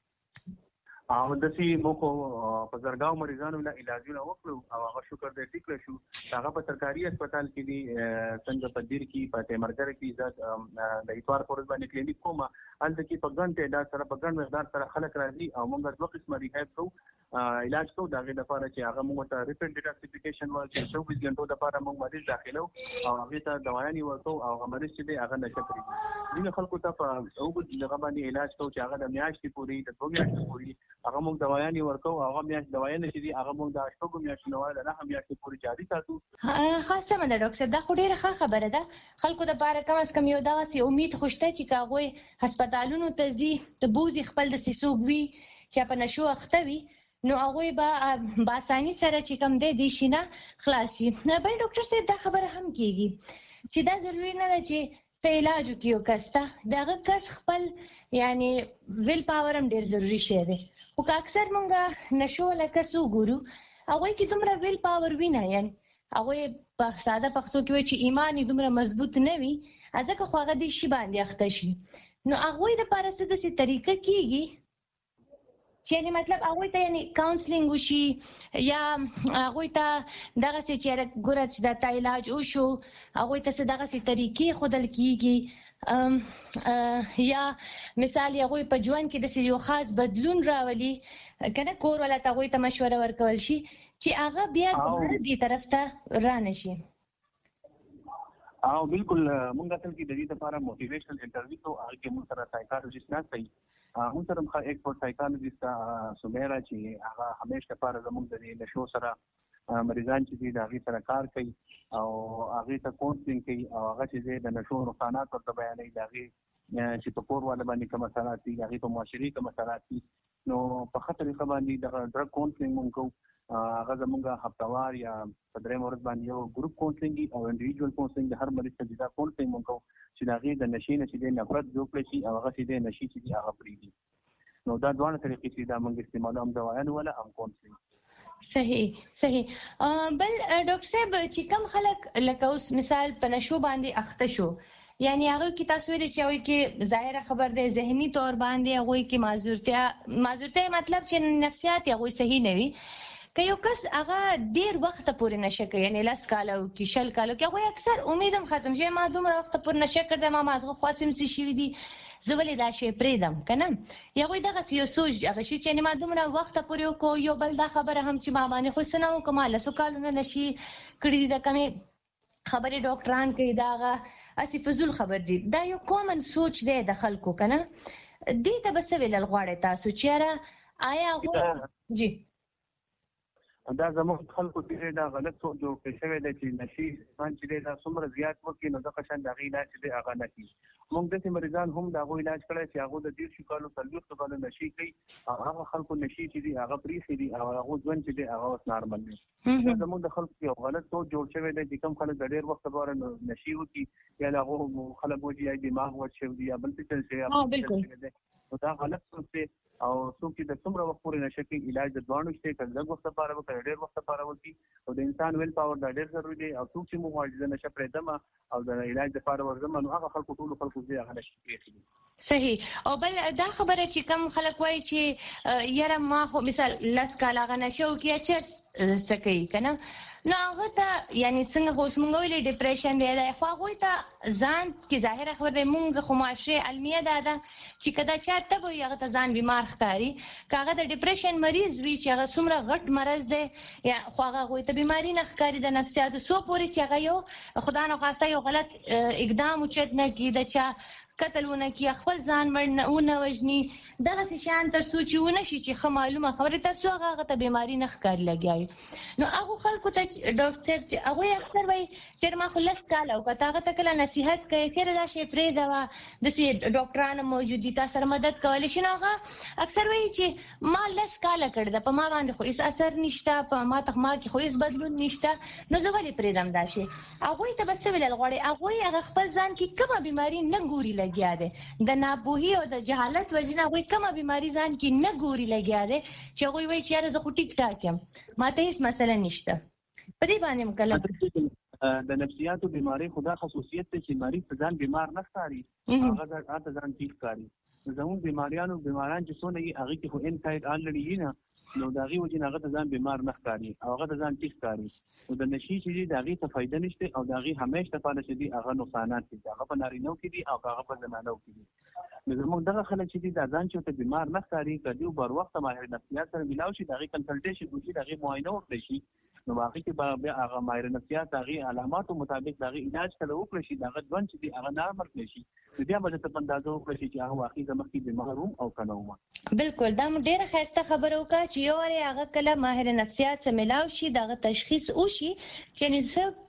او داسې موږ په زرګاو مریضانو له علاجونه وکړو او هغه شکر دی ټیک شو هغه په سرکاري هسپتال کې دي څنګه په دیر کې په تیمرګر کې د اتوار په ورځ باندې کلینیک کوم هلته کې په ګڼ تعداد سره په ګڼ مقدار سره خلک راځي او موږ دوه قسمه ریهاب کوو علاج کوو د هغې لپاره چې هغه موږ ته ریپیټ ډیټاکسیفیکیشن وایي چې 24 غنټو دپاره موږ مریض داخلو او هغې ته دوایانې ورکوو او هغه مریض چې دی هغه نشه پرېږدي ځینې خلکو ته په اوږد دغه باندې علاج کوو چې هغه د میاشتې پورې د 2 میاشتې پورې هغه موږ دوایانې ورکوو هغه میاشت دوایانې چې دي هغه موږ د 8 میاشتو نه وایي د 9 میاشتې پورې جاري ساتو ښه سمه ده ډاکټر صاحب دا خو ډېره ښه خبره ده خلکو دپاره کم از کم یو دغسې امید خو شته چې که هغوی هسپتالونو ته ځي ته بوځي خپل داسې څوک وي چې په نشو اخته وي نو هغوی به اساني سره چې کوم دی دې شي نه خلاص شي بل ډاکټر صاحب دا خبره هم کېږي چې دا ضروري نه ده چې ته علاج وکړي یو کس ته د هغه کس خپل یعنی ویل پاور هم ډېر ضروري شی دی خو که اکثر مونږ نشو والا کس وګورو هغوی کې دومره ویل پاور وي نه یعنی هغوی په ساده پښتو کې وایي چې ایمان یې دومره مضبوط نه وي ځکه خو هغه دې شي باندې اخته شي نو هغوی دپاره څه داسې طریقه کېږي چې یعنی مطلب هغوی ته یعنی کاونسلینګ وشي یا هغوی ته دغسې چې ګوره چې دا تا علاج وشو هغوی ته څه دغسې طریقې ښودل کېږي یا مثال هغوی په ژوند کې داسې یو خاص بدلون راولي که نه کور والا ته هغوی ته مشوره ورکول شي چې هغه بیا دې طرف ته رانه شي او بالکل موږ اصل کې د دې لپاره موټیویشنل انټرویو کوو هغه کې موږ سره سایکالوجیست ناست دی موږ سره هم ایکسپرټ سایکالوجیست سمیرا چې هغه همیشه لپاره زموږ د نشو سره مریضان چې دي د هغې سره کار کوي او هغې ته کونسلینګ کوي او هغه چې د نشو نقصانات ورته بیانوي د هغې چې په کور والا باندې کوم اثرات دي د هغې په معاشري کوم اثرات دي نو په ښه طریقه باندې دغه ډرګ کونسلینګ موږ کوو هغه زموږ هفتوار یا په درېیمه ورځ باندې یو ګروپ کونسلینګ او انډیویجوال کونسلینګ د هر مریض ته جدا کونسلینګ موږ کوو چې د هغې د نشې نه چې دی نفرت جوړ کړی شي او هغه چې دی نشي چې دی هغه پرېږدي نو دا دواړه طریقې چې دا موږ استعمالوو هم دوایانو والا هم کونسلینګ صحیح بل ډاکټر صاحب چې کم خلک لکه اوس مثال په نشو باندې اخته شو یعنی هغه کې تاسو ویلي چې هغوی کې ظاهره خبر دی ذهني طور باندې هغوی کې معذورتیا مطلب چې نفسیات هغوی صحیح نه وي که یو کس هغه ډېر وخته پورې نشه کوي یعنی 10 کاله وکړي 20 کاله وکړي هغوی اکثر امید هم ختم شي ما دومره وخته پورې نشه کړی ما مازغه خواص هم څه شوي دي زه ولې دا شی پرېږدم که نه هغوی دغسې یو سوچ هغه شي چې یعنې ما دومره وخته پورې وکړو یو بل دا خبره هم چې ما باندې خو څه نه وکړه ما 10 کالونه نشي کړي دي د کمې خبرې ډاکټران کوي دا هغه هسې فضول خبر دي دا یو کامن سوچ دی د خلکو که نه دې ته به څه ویلل غواړئ تاسو چې یاره آیا هغوی جی دا زموږ خلکو ډېر دا غلط سوچ جوړ کړی شوی دی چې نشي انسان چې دی دا څومره زیات وکړي نو دغه شان د هغې علاج چې دی هغه نه کېږي موږ داسې مریضان هم د هغو علاج کړی چې هغو د 30 کالو 40 کالو نشي کوي او هغه خلکو نشي چې دي هغه پریښي دي او هغه ژوند چې دی هغه اوس نارمل دی. دا زموږ د خلکو یو غلط سوچ جوړ شوی دی چې کوم خلک د ډېر وخت لپاره نشي وکړي یا د هغو خلک وایي یا دماغ وچ شوی دی یا بل څه شی دی، نو دا غلط سوچ دی. او څوک چې د څومره وخت پورې نشه کوي علاج د دوانو شته که لږ وخت لپاره وکړي ډېر وخت لپاره وکړي او د انسان ویل پاور دا ډېر ضروري دی. او څوک چې موږ وايي د نشه پرېږدم او د علاج لپاره ورځم نو هغه خلکو ټولو دې هغه نشي پرېښي. صحیح. او بل دا خبره چې کوم خلک وایي چې یاره ما خو مثال 10 کال هغه نشه وکړي چې څه کوي که نه، نو هغه ته یعنی څنګه خو اوس موږ ویلې ډپریشن دی خو هغوی ته ځان کې ظاهره خبره دی موږ خو معاشرې علمیه دا ده چې که دا چا ته وایي هغه ته ځان بیمار ښکاري، که هغه د ډپریشن مریض وي چې هغه څومره غټ مرض دی یا خو هغه هغوی ته بیماري نه ښکاري د نفسیاتو څو پورې چې هغه یو خدا نخواسته یو غلط اقدام اوچت نه کړي د چا قتل ونه کړي خپل ځان ونه وژني دغسې شیان تر څو چې ونه شي چې ښه معلومه خبرې تر څو هغه ته بیماري نه ښکاري لګیا وي. نو هغو خلکو ته ډاکټر صاحب چې هغوی اکثر وایي چېرې ما خو 10 کاله وکړه ته هغه ته کله نصیحت کوي چېرې دا شی پرېږده داسې ډاکټران موجود دي تا سره مدد کولی شي، نو هغه اکثر وایي چې ما 10 کاله کړې ده په ما باندې خو هېڅ اثر نشته په ما کې خو هېڅ بدلون نشته نو زه ولې پرېږدم دا شی. هغوی ته به څه ویل غواړي؟ هغوی هغه خپل ځان کې کومه بیماري نه ګوري لګیا دی د ناپوهي او د جهالت وجې نه هغوی کومه بیماري ځان کې نه ګوري لګیا دی چې هغوی وایي چې یاره زه خو ټیک ټاک یم ما ته هېڅ مسله نشته. په دې باندې هم کله د نفسیاتو بیمارۍ خو دا خصوصیت دی چې مریض ته ځان بیمار نه ښکاري هغه ته ځان ټیک ښکاري. زموږ بیماران چې څونه وي هغې کې خو انسایډ آلرډي وي نه نو د هغې وجې نه هغه ته ځان بیمار نه ښکاري او هغه ته ځان ټیک ښکاري. نو د نشي چې دي د هغې څه فایده نشته او د هغې همیش لپاره چې دي هغه نقصانات دي هغه په نارینهو کې دي او هغه په زنانو کې دي. نو زموږ دغه خلک چې دي دا ځان چې ورته بیمار نه ښکاري که دوی بر وخته ماهر نفسیات سره ملاو شي د هغې کنسلټیشن وشي د هغې معاینه وکړی شي نو هغې کې به بیا هغه ماهر نفسیات د هغې علاماتو مطابق د هغې علاج کله وکړی شي د هغه ژوند چې دي هغه نارمل کړی شي نو بیا به درته په اندازه وکړی شي چې هغه واقعي زه مخکې بیمار وم او که نه وم. بالکل دا مو ډېره ښایسته خبره وکړه چې یو وارې هغه کله ماهر نفسیات سره ملاو شي د هغه تشخیص وشي چې یعنې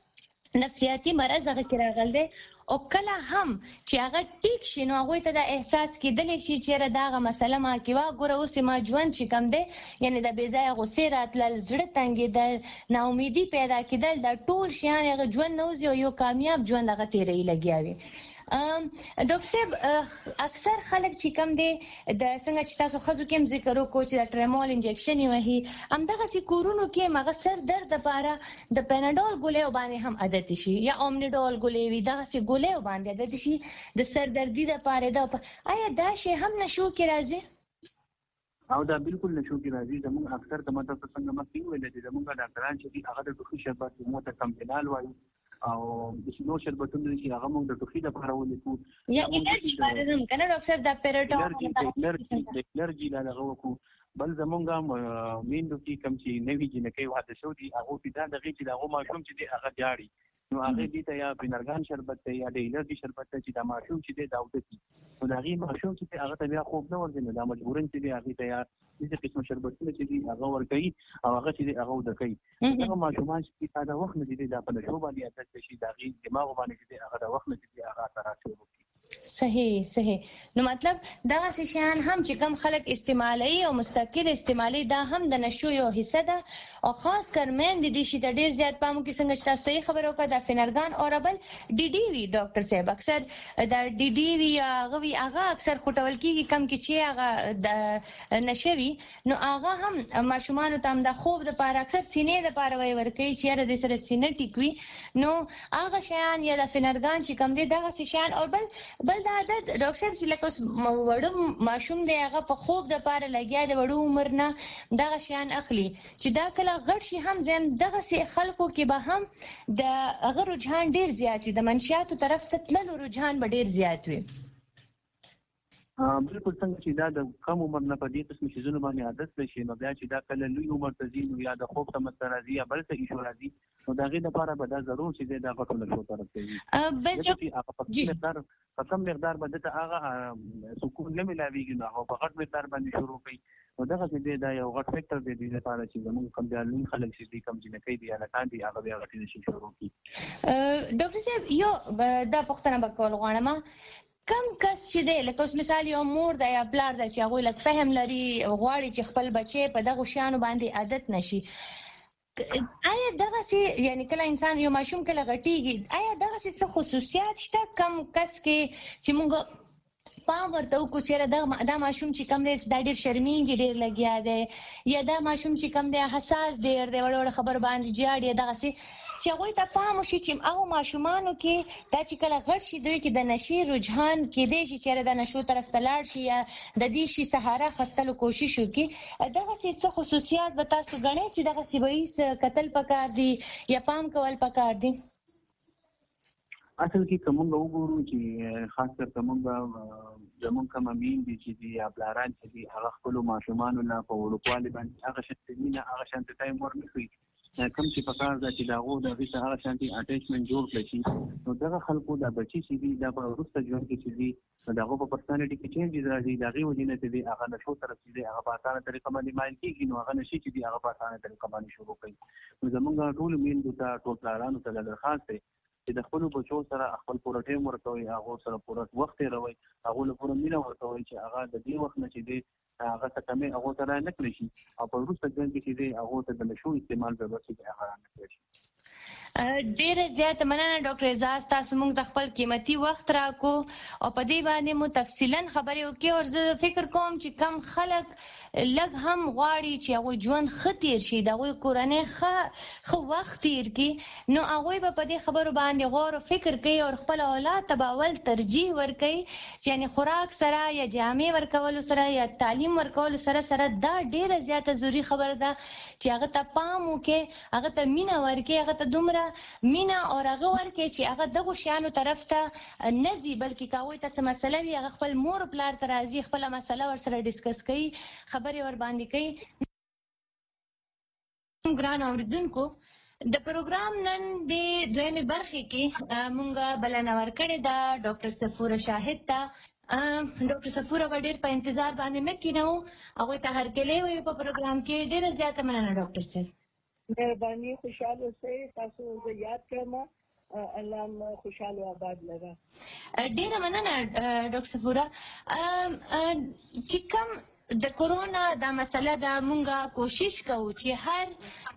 څه نفسیاتي مرض هغه کې راغلی دی او کله هم چې هغه ټیک شي نو هغوی ته دا احساس کېدلی شي چې یاره دا هغه مسله ما کې وه ګوره اوس یې ما ژوند چې کوم دی یعنې د بې ځایه غوسې راتلل زړه تنګېدل ناامیدي پیدا کېدل دا ټول شیان هغه ژوند نه وځي او یو کامیاب ژوند هغه تېروي لګیا وي. ډاکټر صاحب اکثر خلک چې کوم دی د څنګه چې تاسو ښځو کې هم ذکر وکړو چې د ټریمول انجکشن یې وهي همدغسې کورونو کې هم هغه سر درد دپاره د پیناډول ګولیو باندې هم عادتې شي یا اومنیډول ګولۍ وي دغسې ګولیو باندې عادتې شي د سردردي دپاره آیا دا شی هم نشو کې راځي؟ او دا بالکل نشو کې راځي. زموږ اکثر د مطلب څنګه مخکې وویل چې زموږ ډاکټران چې دي هغه د ټوخي شربت موږ ته کمپینال وایي او د شنو شربتونو چې هغه موږ د ټوخي لپاره ولیکو یا الرجي لپاره هم که نه ډاکټر صاحب دا پیراټون الرجي لا دغه وکړو. بل زمونږ میندو کې کوم چې نوي جنکۍ واده شوي دي هغو کې دا دغې چې د هغو ماشوم چې دی هغه جاړي نو هغې دې ته یا بینرګان شربت دی یا د الرجي شربت دی چې دا ماشوم چې دی دا اوده کړي نو د هغې ماشوم چې دی هغه ته بیا خوب نه ورځي نو دا مجبوراً چې دی هغې ته یا داسې قسمه شربتونه چې دي هغه ورکوي او هغه چې دی هغه اوده کوي. دغه ماشومان چې تا د وخت نه چې دی دا په نشو باندې عادت شي د هغې دماغو باندې چې دی هغه د وخت نه چې دی هغه اثرات شروع کړي. صحیح نو مطلب دغسې شیان هم چې کوم خلک استعمالوي او مستقل استعمالوي دا هم د نشو یو حصه ده او خاص کر میندې دي چې ته ډېر زیات پام وکړي څنګه چې تاسو صحیح خبره وکړه دا فینرګان او بل ډي ډي وي ډاکټر صاحب اکثر دا ډي ډي وي هغه وي هغه اکثر خوټول کېږي کم کې چې هغه د نشه وي نو هغه هم ماشومانو ته هم د خوب دپاره اکثر سینې دپاره وایي ورکوي چې یاره دې سره سینه ټیک وي نو هغه شیان یا د فینرګان چې کوم دی دغسې شیان او بل دا عادت ډاکټر صاحب چې لکه اوس وړو ماشوم دی هغه په خوب دپاره لګیا د وړو عمر نه دغه شیان اخلي چې دا کله غټ شي هم زم دغسې خلکو کې به هم د هغه رجحان ډېر زیات وي د منشیاتو طرف ته تللو رجحان به ډېر زیات وي. بالکل څنګه چې دا د کم عمر نه په دې قسم شیزونو باندې عادت شي نو بیا چې دا کله لوی عمر ته ځي نو یا د خوب تمثل راځي یا بل څه ایشو راځي نو د هغې لپاره به دا ضرور چې دی دا غټو نشو طرف ته وي په کم مقدار به دته هغه سکون نه ملاویږي نو هغه په غټ مقدار باندې شروع کوي نو دغسې دی دا یو غټ فیکټر دی دې لپاره چې زموږ کم بیا لوی خلک چې دي کم جنکۍ دي هلکان دي هغه بیا غټې نشي شروع کړي. ډاکټر صاحب یو دا پوښتنه به کول غواړم کم کس چې دی لکه اوس مثال یو مور ده یا پلار ده چې هغوی لږ فهم لري غواړي چې خپل بچی په دغو شیانو باندې عادت نشي آیا دغسې یعنی کله انسان یو ماشوم کله غټیږي آیا دغسې څه خصوصیات شته کم کس کې چې موږ پام ورته وکړو چې دا ماشوم چې کم دی دا ډېر شرمېږي ډېر لګیا دی یا دا ماشوم چې کم دی حساس ډېر دی وړ وړ خبر باندې جاړي دغسې چې هغوی ته پام وشي چې هغو ماشومانو کې دا چې کله غټ شي دوی کې د نشې رجحان کیدای شي چې د نشو طرف ته لاړ شي یا د دې شي سهاره خستلو کوشش وکړي دغسې څه خصوصیات به تاسو ګڼئ چې دغسې به هېڅ کتل پکار دي یا پام کول پکار دي اصل کې کومه وګورو چې خاص کر کومه زمون کوم امین دي چې دی یا پلاران چې دی هغه خپل ماشومان لا په وړوکوالي باندې هغه شته مینه هغه شانته ټایم ورنکوي کوم چې پکار ده چې داغو د هغې هغه شانتي اټیچمنټ جوړ کړی شي نو دغه خلکو دا بچي چې دي دا په وروسته ژوند کې چې دي نو د هغو په پرسنالټي کې چینجز راځي د هغې وجې نه چې دی هغه نشو طرف چې دی هغه په اسانه طریقه باندې مایل کېږي نو هغه نشي چې دی هغه په اسانه طریقه باندې شروع کوي نو زمونږ ټولو میندو ته ټول پلارانو ته دا درخواست دی چې د خپلو بچو سره خپل پوره ټایم ورکوئ هغو سره پوره وخت تېروئ هغو له پوره مینه ورکوئ چې هغه د دې وخت نه چې دی هغه څه کمې هغو ته را نه کړی شي او په وروسته ژوند کې چې دی هغو ته د نشو استعمال به بس چې هغه را نه کړی شي ډیره زیاته مننه ډاکټر اعزاز تاسو موږ ته خپل قیمتي وخت راکو او په دې باندې مو تفصیلا خبرې وکړې او زه فکر کوم چې کم خلک لږ هم غواړي چې هغوی ژوند ښه تیر شي د هغوی کورنۍ ښه وخت تیر کړي نو هغوی به په دې خبرو باندې غور او فکر کوي او خپل اولاد ته به اول ترجیح ورکوي چې یعنې خوراک سره یا جامې ورکولو سره یا تعلیم ورکولو سره دا ډیره زیاته ضروري خبره ده چې هغه ته پام وکړي هغه ته مینه ورکړي هغه ته دومره مینه او هغه ورکړي چې هغه دغو شیانو طرف ته نه ځي بلکې که هغوی ته څه مسله وي هغه خپل مور او پلار ته راځي خپله مسله ورسره ډسکس کوي خبرې ورباندې کوي ګرانو اورېدونکو د پروګرام نن د دویمې برخې کې مونږ بلنه ورکړې ده ډاکټر صفوره شاهد ته ډاکټر صفوره به ډېر په انتظار باندې نه کینو هغوی ته هرکلی وایو په پروګرام کې ډېره زیاته مننه ډاکټر صاحب مهرباني خوشحال اوسئ تاسو زه یاد کړم الله مو خوشحال او آباد لره ډېره مننه ډاکټر صفوره چې کوم د کرونا دا مسله ده مونږ کوشش کوو چې هر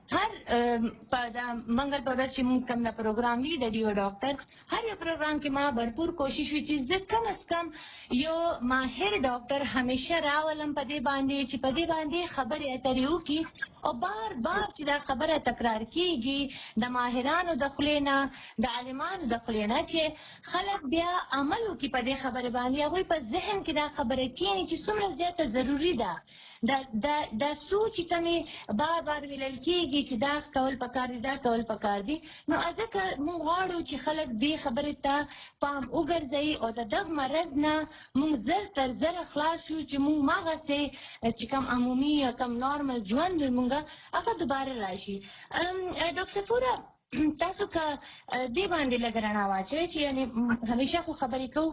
په دا منګل په ورځ چې مونږ کوم دا پروګرام وي د ډیو ډاکټر هر یو پروګرام کې ما भरपूर کوشش وکړي چې زه کم از کم یو ماهر ډاکټر همیشه راولم په دې باندې چې په دې باندې خبرې اترې وکړي او بار بار چې دا خبره تکرار کیږي د ماهرانو د خولې نه د عالمانو د خولې نه چې خلک بیا عمل وکړي په دې خبرې باندې هغوی په ذهن کې دا خبره کښېني چې څومره زیاته ضروري ده دا سوچ چې کومې بار بار ویلل کېږي چې دا کول پکار دي دا کول پکار دي نو ځکه موږ غواړو چې خلک دې خبرې ته پام وګرځوي او د دغه مرض نه موږ زر تر زره خلاص شو چې موږ هماغسې چې کوم عمومي یا کوم نارمل ژوند وي موږ هغه دوباره راشي ډاکټر صفوره تاسو که دې باندې لږ رڼا واچوئ چې یعنې همیشه خو خبرې کوو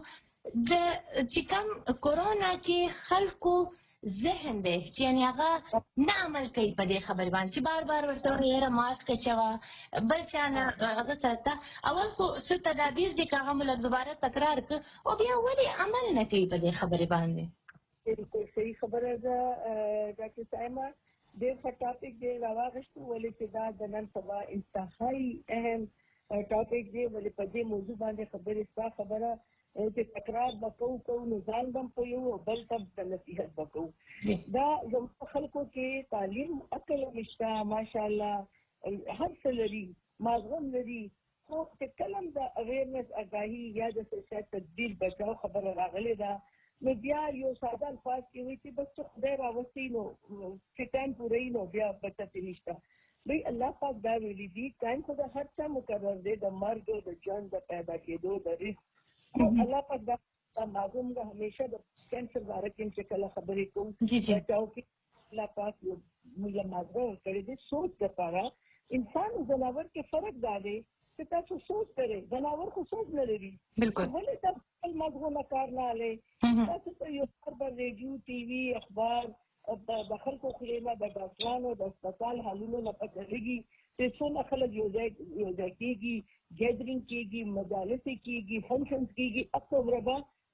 چې کوم کرونا کې خلکو ذهن دی چې یعنې هغه نه عمل کوي په دې خبرې باندې چې بار بار ورته وایي یاره ماسک اچوه بل چا نه هغه سره اول خو څه تدابیر دي که هغه مو لږ دوباره تکرار کړه او بیا ولې عمل نه کوي په دې خبرې باندې بالکل صحیح خبره ده ډاکټر صاحبه ډېر ښه ټاپک دی راواغېستو ولې چې دا د نن سبا انتهایي اهم ټاپک دی ولې په دې موضوع باندې خبرې ستا خبره چې تکرار به کوو نو ځان به هم کوو او بل ته د نصیحت به کوو دا زموږ خلکو کې تعلیم عقل نشته ماشاءالله هر څه لري ماغزه لري خو چې کله هم د اویرنس اګاهي یا د سیاست تدبیر بچاو خبره راغلې ده نو بیا یو ساده الفاظ کې وایي چې بس خدای راوستي نو چې ټایم پوره وي نو بیا بچت نشته بھئی الله پاک دا ویلي دي ټایم خو د هر چا مقرر دی د مرګ او د ژوند د پیدا کېدو د رزق الله پاک دا معلوم ده همیشه د کینسر باره کې چې کله خبرې کوم بچاو کې الله پاک موږ مازغه کړی دي سوچ لپاره انسان او جناور کې فرق دا دی چې تاسو سوچ کوئ جناور خو سوچ نه لري بالکل ولې تاسو خپل مغزو نه کار نه اخلئ تاسو ته یو خبر ریډیو ټي وي اخبار د خلکو خلینه د ډاکټرانو د هسپتال حالونو نه پته لګي چې څونه خلک یو ځای کېږي ګیدرینګ کېږي مجالس کېږي فنکشنز کېږي اکثر مربع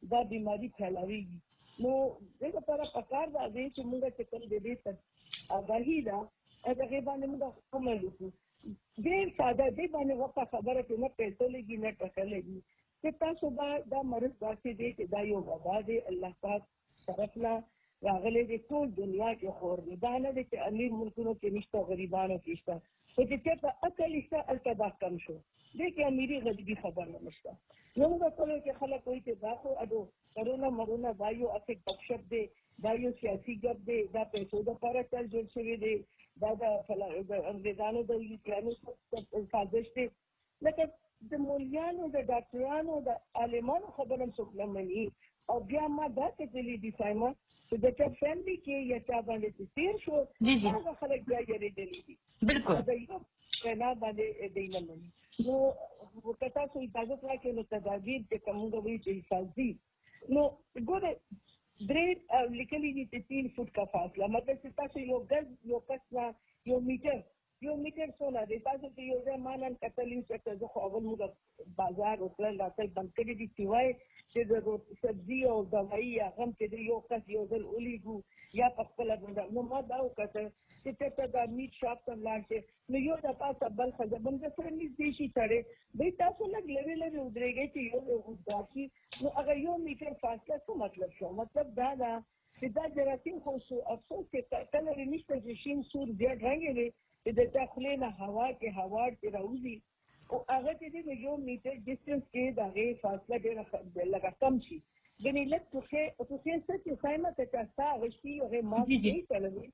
دا بیماری پھیلاويږي. نو دغه لپاره پکار دا دی چې موږ چې کوم د دې څخه اغاهي دا هغه باندې موږ کومه وکړو. ډېر ساده دی باندې وقته خبره کې نه پیسې لګي نه ټکا لګي چې تاسو دا مرض داسې دی چې دا یو وبا دی الله پاک طرفنا راغلي د ټول دنیا کې خور دی. دا نه دی چې امیر ملکونو کې نشته غریبانو کې شته او چې چېرته عقل شته هلته دا کم شو دی کې امیري غریبي خبره نشته. نو موږ کولو چې خلک وایي چې دا خو اډو کرونا مرونه دا یو اصل ګپشپ دی دا یو سیاسي ګپ دی دا پیسو دپاره چل جوړ شوی دی دا د انګریزانو د یوکرانو سازش دی. لکه د مولیانو د ډاکټرانو د عالمانو خبره هم څوک نه مني. او بیا ما دا کتلي دي سایما چې د چا فیملي کې یا چا باندې تیر شو هغه خلک بیا یېرېدلي دي. بالکل د یو کنا باندې دی نه مني. نو که تاسو اجازه راکړئ نو تدابیر چې کوم وایي چې حفاظتي نو ګوره درې لیکلي دي چې 3 فوټ کا فاصله مطلب چې تاسو یو ګز یو کس نه یو میټر څونه دی. تاسو چې یو ځای مانن کتلی چې زه خو اول موږ بازار وکړل راتل بند کړي دي سوای چې د سبزي او دوايي هغه چې یو کس یو ځل ولیږو یا په خپل باندې نو ما دا وکړه چې ته دا میټ شاپ ته لاړ شې نو یو د پاسه بل خزبن د سره نږدې شي سره به تاسو لږ لوي ودرېږئ چې یو داسي نو هغه یو میټر فاصله څه مطلب شو. مطلب دا چې دا جراثیم خو افسوس چې کله نشته چې شین سور زیات رنګ دی چې د داخلي نه هوا چې راوځي او هغه چې د یو میټر ډیسټنس کې د هغې فاصله ډېره لږه کم شي. ګنې لږ ټوخی څه چې سایمه ته چاسته اغوښتي هغې ماسک یې چلوي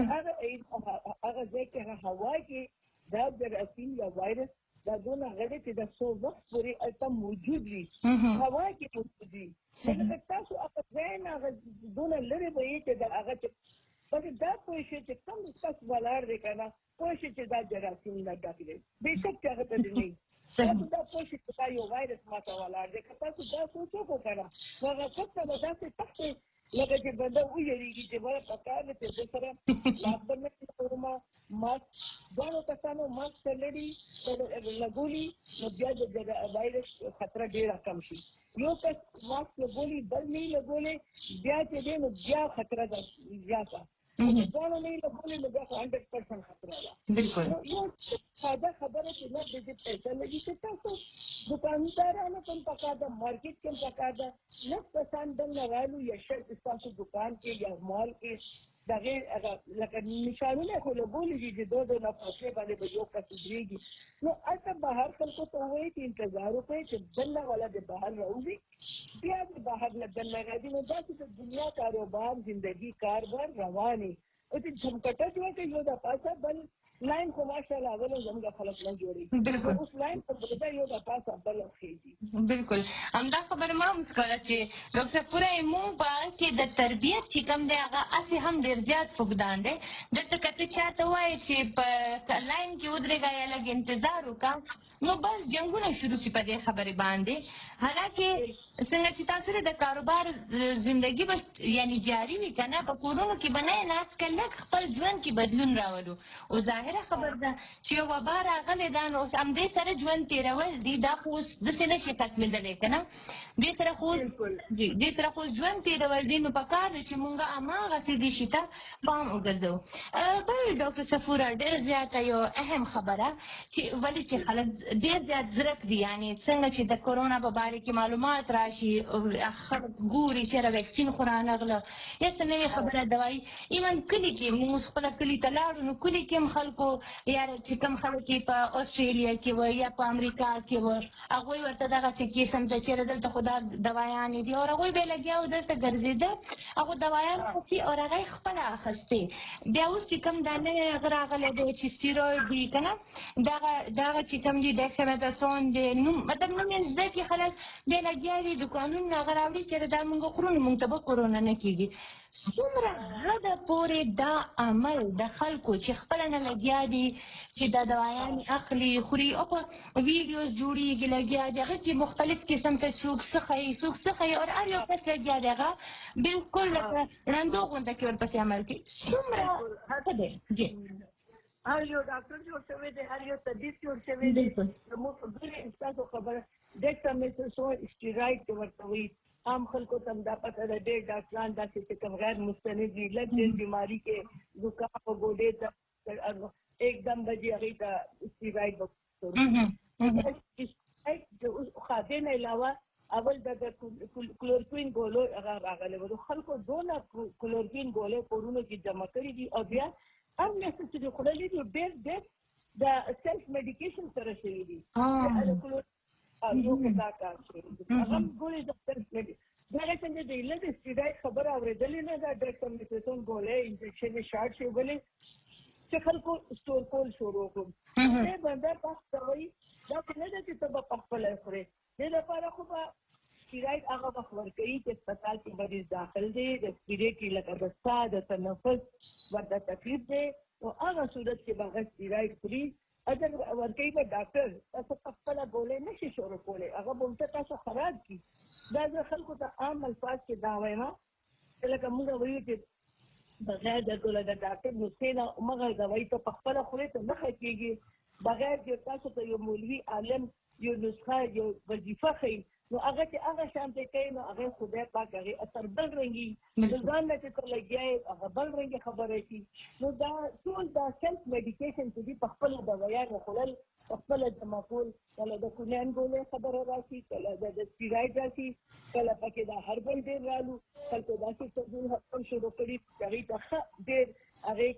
هغه ځای کې هغه هوا کې دا جراثیم یا وایرس دا دونه غړي چې د څو وخت پورې هلته موجود وي هوا کې موجود وي. لکه تاسو هغه ځای نه هغه دونه لرې به یې چې د هغه چې بس دا پوه شي چې کوم کس ولاړ دی که نه پوه شي چې دا جراثیم نه ډک دی بېشک چې هغه ته دی نه وي دا پوه شي چې دا یو وایرس ما ته ولاړ دی. که تاسو دا سوچ وکړو که نه نو هغه کس ته به داسې سخت لکه چې بنده ویریږي چې بله پکار دی چې زه سره لاس به نه کوم ماسک دواړو کسانو ماسک لري لګولي نو بیا د وایرس خطره ډېره کم شي. یو کس ماسک لګولي بل نه لګولې بیا چې دی نو بیا خطره ده زیاته دواړو نه لګولې نو بیا 100% خطره ده. بالکل یو ساده خبره چې نه د دې پیسه لګي چې تاسو دکاندارانو کوم پکار ده مارکیټ کې پکار ده لږ کسان دلته رالو یا شاید ستاسو دکان کې یا مال کې دغه لکه نشانونه خو لګولي دي چې دوه نه فاصله باندې به یو کس درېږي نو هلته بهر خلکو ته ووایي چې انتظار وکړئ چې دلته والا د بهر راوځي بیا د بهر نه دلته راځي نو داسې د دنیا کاروبار زندگی کاربار روانې او چې جمکټه جوړه کوي یو د پاسه بل لاین خو ماشاءالله اول زموږ خلک نه جوړېږي اوس لاین په بل یو د پاسه بل خېږي. بالکل همدا خبره ما هم کوله چې ډاکټر پوره مونږ په کې د تربیت چې کوم دی هغه اسې هم ډېر زیات فقدان دی. دلته که ته چاته وایې چې په لاین کې ودرېږه یا لږ انتظار وکړه نو بس جنګونه شروع شي په دې خبرې باندې. حالانکه څنګه چې تاسو د کاروبار زندگی به یعنی جاری وي که نه په کورونو کې به نه یې ناست که لږ خپل ژوند کې بدلون راولو او ظاهره خبر ده چې یو وبا راغلی ده نو اوس همدې سره ژوند تېرول دي دا خو اوس داسې نه شي ختمېدلی که نه دې سره خو ژوند تېرول دي نو پکار ده چې مونږ هماغسې دې شي ته پام وګرځو. بل ډاکټر صفوره ډېر زیاته یو اهم خبره چې ولې چې خلک ډېر زیات زرک دي یعنې څنګه چې د کرونا په باره کې معلومات راشي خلک ګوري چېرې ویکسین خو رانغله یا څه نوې خبره دوایي ایون کلي کې موږ خپله کلي ته لاړو نو کلي کې هم خلکو یا چې کوم خلک یې په اسټرالیا کې وه یا په امریکا کې وه هغوی ورته دغسې قسم ته چېرې دلته خو دا دوایانې دي او هغوی به یې لګیا و دلته ګرځېده هغو دوایان اخلي او هغه یې خپله اخیستې. بیا اوس چې کوم دا نوی هغه راغلی دی چې سټیرویډ دي که نه دغه چې کوم دي ډیکسامېتاسون دی نوم مطلب نوم یې زده کړي خلک بیا لګیا دي دوکانونه هغه راوړي چې دا مونږ خورو نو مونږ ته به کرونا نه کېږي. څومره حده پورې دا عمل د خلکو چې خپله نه لګیا دي چې دا دوایانې اخلي خوري او په ویډیوز جوړېږي لګیا دي هغه کې مختلف قسم ته څوک څه ښایي او هر یو کس لګیا دی هغه بلکل لکه ړندو غونډه کې ورپسې عمل کوي څومره ښه دی جی هر یو ډاکټر جوړ شوی دی هر یو طبیب جوړ شوی دی زموږ ډېرې ستاسو خبره ډیکسامېتاسون سټیرویډ ورته وایي عام خلکو ته دا پته ده ډېر ډاکټران داسې چې کوم غیر مستند دي لږ ډېر بیماري کې زکام او ګوډې ته एकदम بجې هغې ته اسټیراید ورکوي. د خادې نه علاوه اول د کلورکوین ګولو هغه راغلی و. خلکو دونه کلورکوین ګولې کورونو کې جمع کړي دي او بیا هم نسیسري خوړلي دي. ډېر د سیلف میډیکیشن سره شوي دي. یو دا کار شوي دي هغه ګولې د سیلف میډیکیشن دغه څنګه د علت اسټیراید خبره اورېدلې نه ده. ډیکسامثاسون ګولې انجکشن یې شارټ شوی ولې چې خلکو سټور کول شروع کړو. دې بنده پخ کوي دا نه ده چې ته به پخپله خورې. دې لپاره خو به اسټیراید هغه وخت ورکوي چې هسپتال کې مریض داخل دی د اسپیرې کې لکه د ساه د تنفس ورته تکلیف دی نو هغه صورت کې به هغه اسټیراید خوري. اگر ورکوي به ډاکټر تاسو پخپله ګولې نه شي شروع کولی هغه به ورته تاسو خراب کړي. دا زه خلکو ته عام الفاظ کې دا وایم چې لکه موږ وایو چې بغیر د ډاکټر نسخې نه مغه دوايي ته پخپله خورې ته نه ښه کېږي. بغیر چې تاسو ته یو مولوي عالم یو نسخه یو وظیفه ښیي نو هغه چې هغه شان ته کوي نو هغه خدای پاک هغې اثر بل رنګي د ځان نه چې ته لګیا یې هغه بل رنګې خبره شي. نو دا ټول دا سیلف میډیکیشن چې دي پخپله دوایانې خوړل پخپله جمع کول کله د کونیان ګولې خبره راشي کله د اسټیراید راشي کله پکې دا هربل ډېر رالو خلکو داسې تبدیل هم شروع کړي چې هغې ته ښه ډېر هغې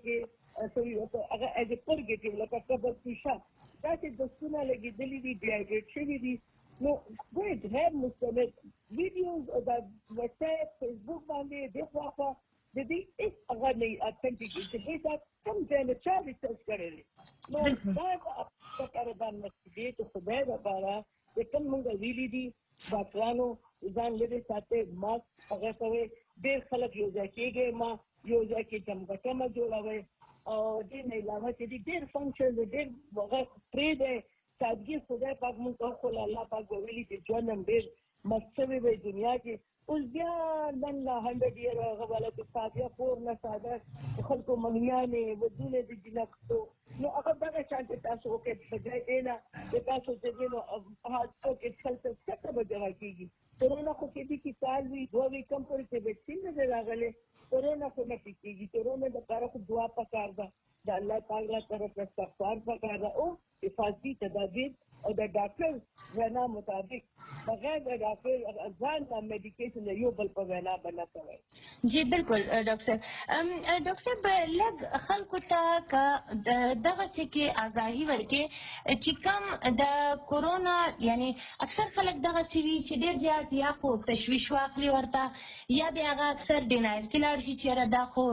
کې هغه ایز ا پرګېټیو لکه قبض پیشه داسې دستونه لګېدلي دي ډیهایډریټ شوي دي. نو ګوډ غیر مستند ویډیوز او د وټساپ فیسبوک باندې دې خواخوا د دې هېڅ هغه نه اتنټیک چې دې دا کوم ځای نه چا ریسرچ کړی دی. نو دا لپاره دا مسئلې چې خدای لپاره چې کوم موږ ویلي دي ډاکټرانو ځان لرې ساتئ ماسک هغه کوئ ډېر خلک یو ځای کېږي ما یو ځای کې جمع جوړوئ او دې نه علاوه چې ډېر فنکشن دی ډېر هغه پرې دی سادګي خدای پاک مونږ ته خو الله پاک ویلي چې ژوند هم ډېر مست شوی وی دنیا کې اوس بیا نن لا 100 year هغه والا چې ساده کور نه ساده خلکو منګیانې ودونه د جنکتو نو هغه دغه شان چې تاسو وکړئ بجای دی نه چې تاسو چې نو هغه کې خلک څه به جوړ کېږي. کورونا خو کې دي چې کال وي دوه وي کم پورې چې ویکسین نه دی راغلی کورونا خو نه کېږي. کورونا دپاره خو دعا پکار ده د الله تعالی له طرف نه استغفار پکار ده او حفاظتي تدابیر او د ډاکټر وینا مطابق بغیر د ډاکټر ځان ته میډیکیشن یو بل په وینا بنا کوي. جی بالکل ډاکټر صاحب لږ خلکو ته دغه څه کې آګاهي ورکړي چې کوم د کورونا یعنی اکثر خلک دغه څه وي چې ډېر زیات یا خو تشویش واخلي ورته یا بیا هغه اکثر ډینایل کې لاړ شي چې یاره دا خو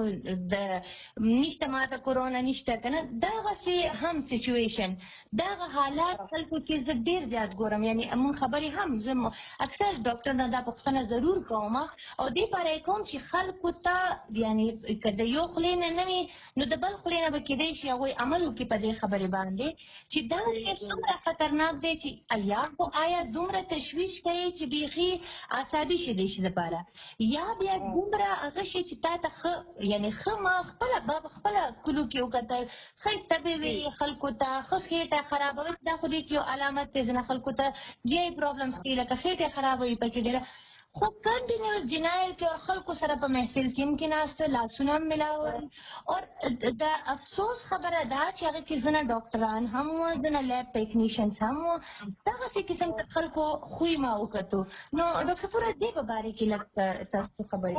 د نشته ماته کورونا نشته که نه دغسې هم سچویشن دغه حالات خلکو کې زه ډېر زیات ګورم یعنی مونږ خبرې هم زه اکثر ډاکټر نه دا پوښتنه ضرور کوم او دې پاره یې کوم چې خلکو ته یعنی که د یو خولې نه نه وي نو د بل خولې نه به کېدی شي هغوی عمل وکړي په دې خبرې باندې چې دا څومره خطرناک دی چې آیا دومره تشویش کوي چې بیخي اعصابي شي دی شي دپاره یا بیا دومره هغه شي چې تا ته ښه یعنی ښه ما خپله کلو کې وکتل ښه تبې وي خلکو ته ښه خېټه خرابوي دا خو دې یو علامت دی ځینې خلکو ته جی پرابلمس کوي لکه خېټې خرابوي پکې ډېره خو کنټینیوس ډینایل کې او خلکو سره په محفل کې هم کېناسته لاسونه هم ملاول او د افسوس خبره ده چې هغه کې ځینې ډاکټران هم وو ځینې لیب ټیکنیشنز هم وو دغسې قسم د خلکو خوی ما وکتو نو ډاکټر صفوره دې په باره کې لږ تاسو خبرې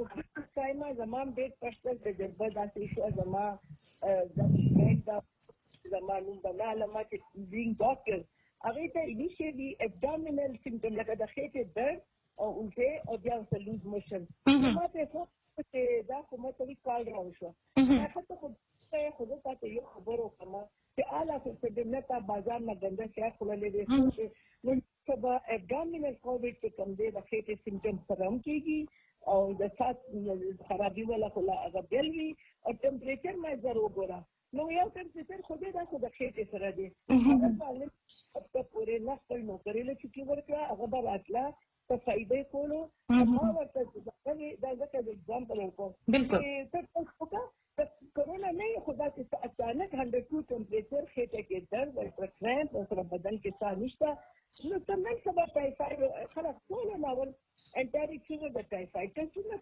وکړئ. زما ډېر پرسنل تجربه داسې شوه زما نوم بنا علامه چې بینګ ډاکټر هغې ته انیشیلي ابډامینل سمپټم لکه د خېټې درد او الټې او بیا ورته لوز موشن ما ته څه چې دا خو ما ته وي کال راوشوه حتی خو زه تا ته یو خبر وکړم چې اله چې د نتا بازار نه ګنده شی خوړلی دی نو چې به ابډامینل کووډ چې کوم دی د خېټې سمپټم سره هم کېږي او د سات خرابي والا خو لا هغه بل وي او ټمپریچر ما زر وګوره نو یو ټمپریچر خو دی دا خو د خېټې سره دی هغه هفته پورې نه خپل نوکري له چوکي ورکړه هغه به راتله په فایدې کولو ما ورته دا ځکه د اگزامپل ورکوم چې ته تاسو وکړه کورونا نه خو داسې اچانک 102 ټمپریچر خېټه کې درد ورته کرامپ سره بدن کې ساه نشته نو ته نن سبا ټایفاید خلک ټول ناول انټي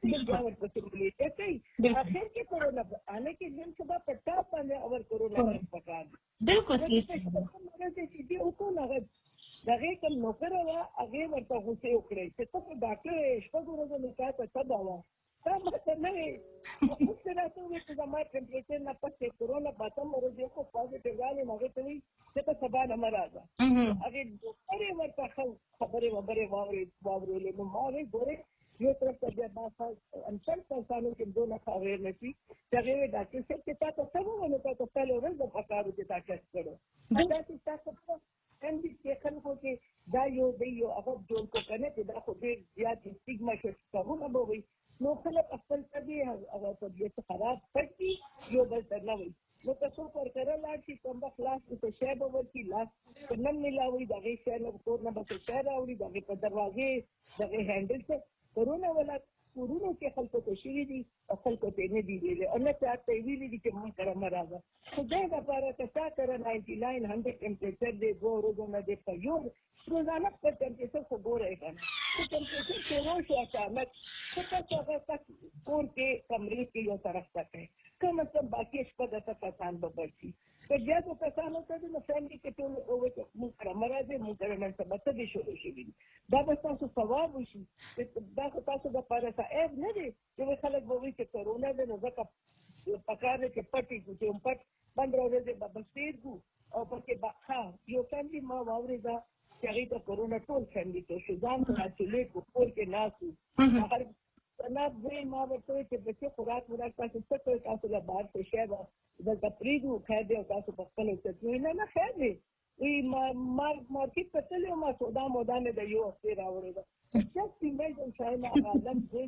بیا ورپسې ملیټه کوي اخر کې کرونا انا کې جن سبا پټا باندې اور کرونا پکار بالکل صحیح چې دی او کو نه دغه کوم نوکر وا هغه ورته غوسه وکړي چې ته ډاکټر شپږ ورځې نه کاته سبا وا تا مته نه وي اوس راته وي چې ما ټمپریچر نه پته کرونا پاتم ورځې کو پازیټیو غالي مګه ته وي چې ته سبا نه مرزه هغه ډاکټر ورته خبره واوري نو ما وی ګوره یو طرف ته بیا باسه انشل پرسانو کې دوه نه خبرې نشي هغه ډاکټر صاحب چې تاسو سبا ونه تاسو په لور د پکارو چې تاسو کړو دا چې تاسو څنګه چې خلکو کې دا یو هغه جوړ کو کنه چې دا خو دې زیات سټیګما کې څنګه به وي نو خلک خپل طبي هغه طبيعت خراب کړي یو بل تر نه وي نو تاسو پر کړه لا چې کوم خلاص څه شی به ورکی لاس نن ملاوي دغه شی نه کور نه به شی راوړي دغه په دروازې دغه هندل څه کرونا ولا کورونو کې خلکو ته شي دي خلکو ته نه دی ویلي او نه چاته ویلي دي چې ما سره مرزه خدای دا لپاره چې تا سره 99 100 ټمپریچر دی ګورو نه دی په یو روزانه په ټمپریچر خو ګورای کنه چې ټمپریچر شروع شو اچانک څه څه کور کې کمرې کې یو طرف تکه کوم څه باقي شپه د کسان به بچي که بیا د کسانو ته د فیملی کې ټول اوه چې موږ سره مرزه موږ سره نن سبا څه دي شروع شي دا به تاسو ثواب وشي دا تاسو د پاره صاحب نه دي چې خلک به وي چې کرونا د نزدک پکار کې پټي چې پټ باندې راځي به بسیرګو او پکې باخا یو فیملی ما واوري دا چې هغه د کرونا ټول فیملی ته شو ځان راځي له کور کې ناسو هغه نه دوی ما ورته چې بچي خوراک تاسو څه کوي تاسو له بار څه شی د تپریدو خیر دی تاسو په خپل څه نه خیر دی وی ما مارکیټ ته تلو ما سودا مودا نه د یو هفته راوړل چې سیمه د شاینا عالم دې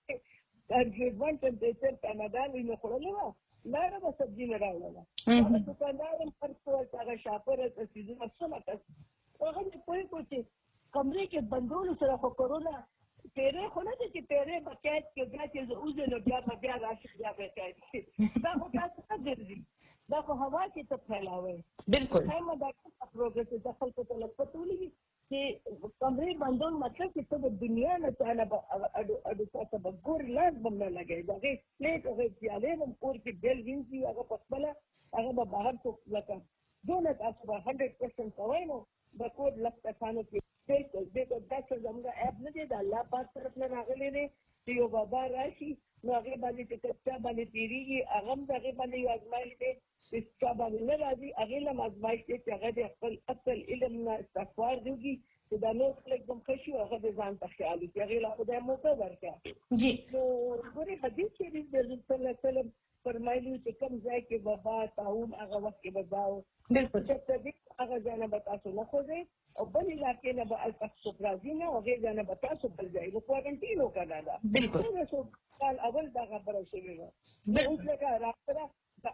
ګرځوان ټمپریچر کاناډا نه خورلې و لاره به سبزی نه راوړل دکاندار پر څو هغه شاپر ته سیده مسله تاسو هغه په کوڅه کمرې کې بندول سره خو کرونا تیرے خو نه چې تیرے بچایت کې بیا چې اوزه نو بیا راشي بیا بچایت دا خو تاسو ته ګرځي دا خو هوا کې ته پھیلاوي بالکل هم دا پروګرس د خلکو ته لپټولې چې کمرې بندول مطلب چې ته د دنیا نه تعالی اډو تاسو به ګور لاس باندې لګي دا هیڅ پلیټ هغه پیاله هم کور کې بل وینځي هغه په خپل هغه به بهر څوک لکه دونه تاسو به 100% کوي نو د کور لکه ثانو کې بالکل دا څه زموږ اپ نه دی د الله پاک طرف نه راغلی دی چې یو بابا راشي نو هغه باندې چې کچا باندې تیریږي هغه هغه باندې یو ازمایش دی چې چا باندې نه راځي هغه له ازمایش چې هغه د خپل اصل علم نه استغفار دیږي چې دا نو خلک کوم خشي هغه د ځان ته خیال دی هغه له خدای موته ورکړي جی نو ګوري حدیث کې د رسول الله صلی الله علیه وسلم فرمایلی چې کوم ځای کې وبا تعاون هغه وخت کې وباو بالکل چې دې هغه ځای به تاسو نه خوځي او بل علاقې نه به تاسو پرځي نه هغه ځای نه به تاسو بل ځای نو کوارنټین وکړه دا بالکل نو کال اول دا خبره شوې و اوس لکه راځه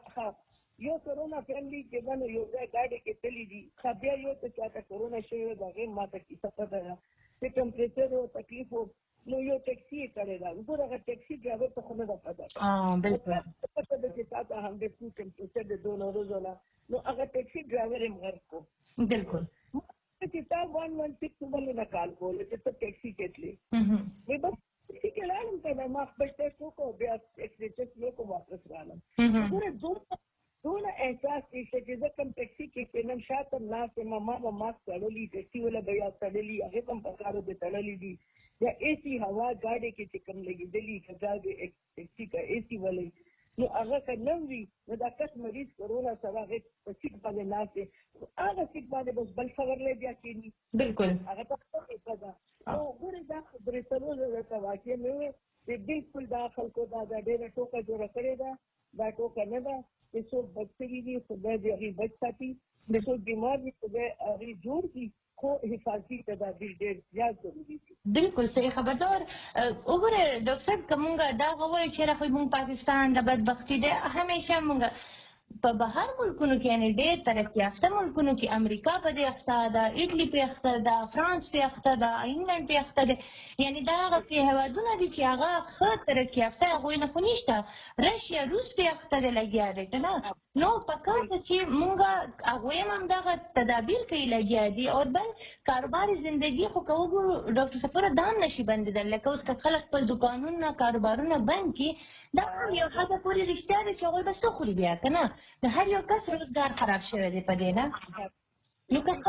یو کرونا فیملی کې باندې یو ځای گاډي کې تللی دي خبیا یو ته چاته کرونا شوی دا غي ماته کی څه پته ده چې ټمپریچر او تکلیف نو یو ټیکسي کړی دا وګوره ټیکسي ډرایور ته خو نه پته بالکل پته ده چې تاسو هم د ټمپریچر د دوه ورځې نو هغه ټیکسي ډرایور یې مغرب کو بالکل چې تا 116 باندې نه کال کول چې ته ټیکسي کېتلی وي بس چې کلام ته ما خپل ټیکسو کو بیا ایکسیټ نو کو واپس راغلم وګوره دون احساس چې زه کوم ټیکسي کې نن شاته ناس ما ماسک تړلې ټیکسي ولا بیا تړلې هغه کوم پکارو دې تړلې دي یا اسی هوا گاډي کې چې کوم لګېدلې کدا دې ټیکسي کا اسی ولې نو هغه کنه وی نو دا کس مریض کرونا سره هغه په سیټ باندې ناشته هغه سیټ باندې بس بل خبر لې بیا کېنی بالکل هغه ته څه ده نو ګورې دا خبرې سره راته واقع مې وي چې بالکل داخل کو دا ډېر ټوکا جوړ کړی دا ټوکا نه ده چې څو بچي دي خدای دې هغه بچ ساتي د څو بیمار دي خدای هغه جوړ دي خو حفاظتي تدابیر ډېر زیات ضروري دي بالکل صحیح خبردار وګوره ډاکټر کومه دا غوړي چې راخوي مونږ پاکستان د بدبختی ده همیشه مونږ په بهر ملکونو کې یعنی ډېر ترقي یافته ملکونو کې امریکا په دې اخته ده، ایټلی په اخته ده، فرانس په اخته ده، انګلند په اخته ده. یعنی دا هغه هېوادونه دي چې هغه ښه ترقي یافته هغوی نه خو نشته. رشیا روس په اخته ده لګیا دی که نه. نو پکار ده چې مونږ هغوی هم همدغه تدابیر کوي لګیا دي. او بل کاروبار زندگی خو که وګورو ډاکټر صفوره دا هم نشي بندېدل. لکه اوس که خلک خپل دوکانونه کاروبارونه بند کړي دا هم یو حده پورې رښتیا دی چې هغوی به څه خوري بیا که نه. د هر یو کس روزګار خراب شوی دی په دې نه. نو که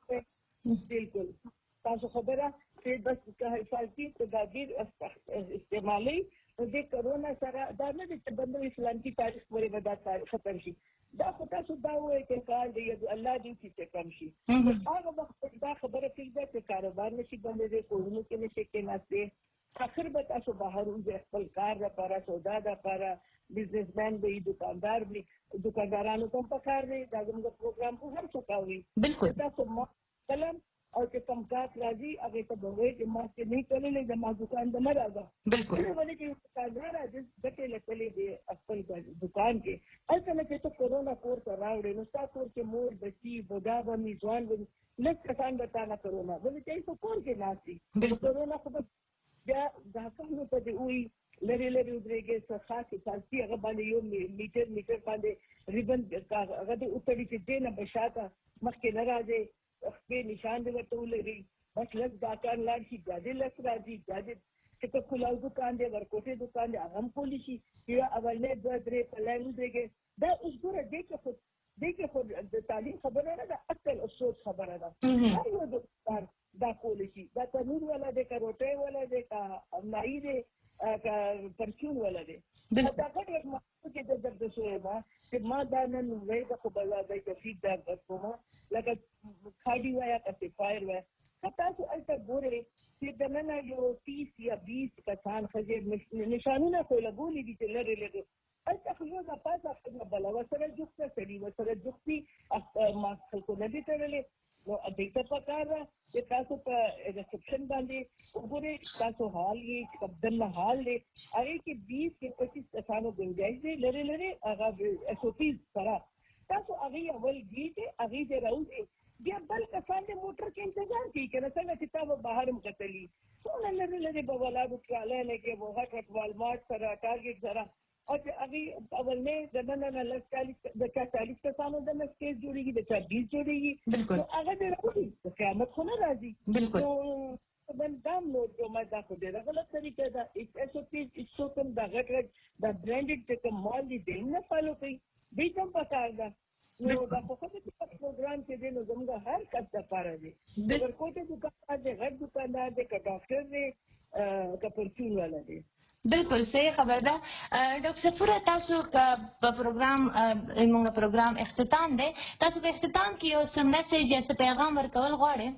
بالکل تاسو خبره چې بس حفاظتي تدابیر استعمالوي نو د کرونا سره دا نه دی چې بندوي فلان کی تاریخ پورې به دا ختم شي. دا خو تاسو دا وایي چې کار دی الله دې چې کم شي. هغه وخت دا خبره پرېږده چې کاروبار نشي بندېدی، کورونو کې نشي کېناستې. آخر به تاسو بهر وځئ خپل کار دپاره، سودا دپاره، بزنسمین به وي، دوکاندار وي. دوکاندارانو ته هم پکار دی دا زموږ پروګرام خو هر څوک اوري. تاسو قلم او چې کوم کار راځي هغې ته به وایي چې ما چې نه تللی زما دوکان ته مه راځه. ولې چې دوکاندار راځي ګټې لټلې دی خپل دوکان کې. هلته نه چې ته کرونا کور ته راوړې نو ستا کور کې مور بچي بوډا به وي ځوان به وي لږ کسان به تا نه کرونا ولې چې په کور کې ناست دي. کرونا خو به بیا ډاکټرانو ته دې وایي لرې لرې ودرېږئ څه خاص حفاظتي هغه باندې یو میټر باندې ریبن هغه دې وتړي چې دې نه به شاته مخکې نه راځئ. خپې نشان دې ورته ولري بس لږ ډاکټر لاړ شي بیا دې لږ راځي بیا دې چې ته کلاو دوکان دی ورکوټې دوکان دی هغه هم کولی شي یا اولنې دوه درې په لاین ودرېږئ. دا اوس ګوره دې کې خو د تعلیم خبره نه ده، عقل او سوچ خبره ده. هر یو دوکاندار دا کولی شي. دا تنور والا دی که روټۍ والا دی که ماهي دی که پرچون والا دی. دا غټ غټ مارکو کې د درد شوی ما چې ما دا نن وایي دا خو به ځای ته فیډبیک ورکوم لکه کاډي وایه که سفایر وایه. که تاسو هلته ګورئ چې دننه یو 30 یا 20 کسان ښځې نشانونه خو یې لګولي دي چې لرې لرې هلته خو یو د پاسه ښځه بله ورسره جوخته سړي ورسره جوختي ماسک خلکو نه دي تړلی. نو دې ته پکار ده چې تاسو په ریسپشن باندې وګورئ تاسو حال یې چې دننه حال دی هغې کې 20 کې 25 کسانو ګنجایش دی لرې لرې هغه SOPs سره تاسو هغې اول ګیټې هغې دې راوځئ بیا بل کسان د موټر کې انتظار کوي که نه څنګه چې تا به بهر هم کتلي څومره لرې لرې به ولاړو ټرالی نه کې به غټ غټ والمارټ سره ټارګېټ سره او چې هغې اولنې دننه نه لږ 40 کسانو دننه سپیس جوړېږي د چا 20 جوړېږي نو هغه دې راوړي د قیامت خو نه راځي. نو دا نوټ کومه دا خو ډېره غلط طریقه ده. SOPs څوک هم دا غټ غټ دا برانډېډ چې کوم مال دي دی هم نه فالو کوي دوی ته هم پکار ده. نو دا په خپل پروګرام کې دی نو زموږ هر کس دپاره دی ورکوټې دوکاندار دی غټ دوکاندار دی که ډاکټر دی که پرچون والا دی. بالکل صحیح خبر ده. ډاکټر صفوره تاسو که په پروګرام زموږ پروګرام اختتام دی تاسو په اختتام کې یو څه میسج یا څه پیغام ورکول غواړئ؟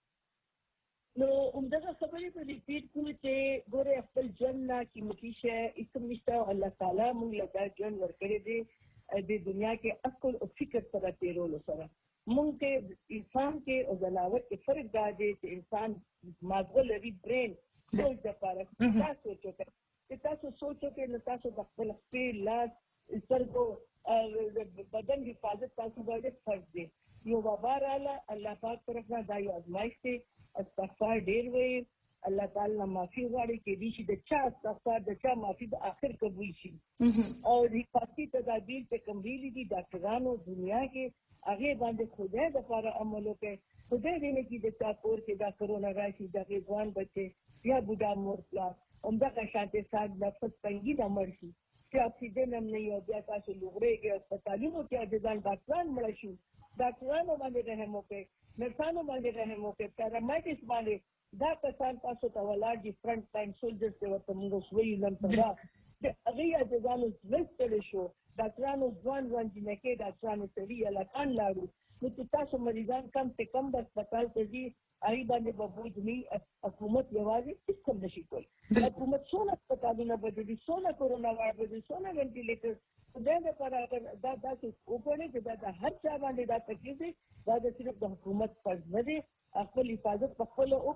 نو همدغه خبرې به ریپیټ کړو چې ګورئ خپل ژوند نه قیمتي شی هېڅ هم نشته. الله تعالی موږ له دا ژوند ورکړی دی د دنیا کې عقل او فکر سره تېرولو سره. موږ کې انسان کې او ځناور کې فرق دا دی چې انسان ماغزه لري برین سوچ دپاره تاسو سوچ وکړئ چې تاسو سوچ وکړئ نو تاسو د خپل خپې لاس سترګو بدن حفاظت تاسو باندې فرض دی. یو وبا راغله الله پاک طرف نه دا یو ازمایښت دی. استغفار ډېر وایي الله تعالی نه معافي غواړي کېدای شي د چا استغفار د چا معافي به آخر قبول شي. او حفاظتي تدابیر چې کوم ویلي دي ډاکټرانو دنیا کې هغې باندې خدای دپاره عمل وکړئ. خدای دې نه کړي د چا کور کې دا کرونا راشي د هغې ځوان بچې یا بوډا مور پلار همدغه شانتې ساز نفس تنګي نه مړ شي چې اکسیجن هم نه وي او بیا تاسو لوغړېږئ هسپتالونو کې عاجزان ډاکټران مړه شو. ډاکټرانو باندې رحم وکړئ، نرسانو باندې رحم وکړئ، پیرامډیکس باندې دا کسان تاسو ته ولاړ دي فرنټ لاین سولجرز ته ورته موږ اوس وایو نن سبا د هغې عاجزانو زړه ستړی شو. ډاکټرانو ځوان جینکې ډاکټرانو سړي هلکان لاړو نو چې تاسو مریضان کم سے کم به هسپتال ته ځي هغې باندې به بوج نه وي. حکومت یوازې هېڅ هم نشي کولی. حکومت څونه هسپتالونه بدلوي، څونه کرونا وارډ بدلوي، څونه وینټیلیټر خدای دپاره دا داسې وګورئ چې دا د هر چا باندې دا تکلیف دی. دا د صرف د حکومت فرض نه دی. خپل حفاظت په خپله وکړئ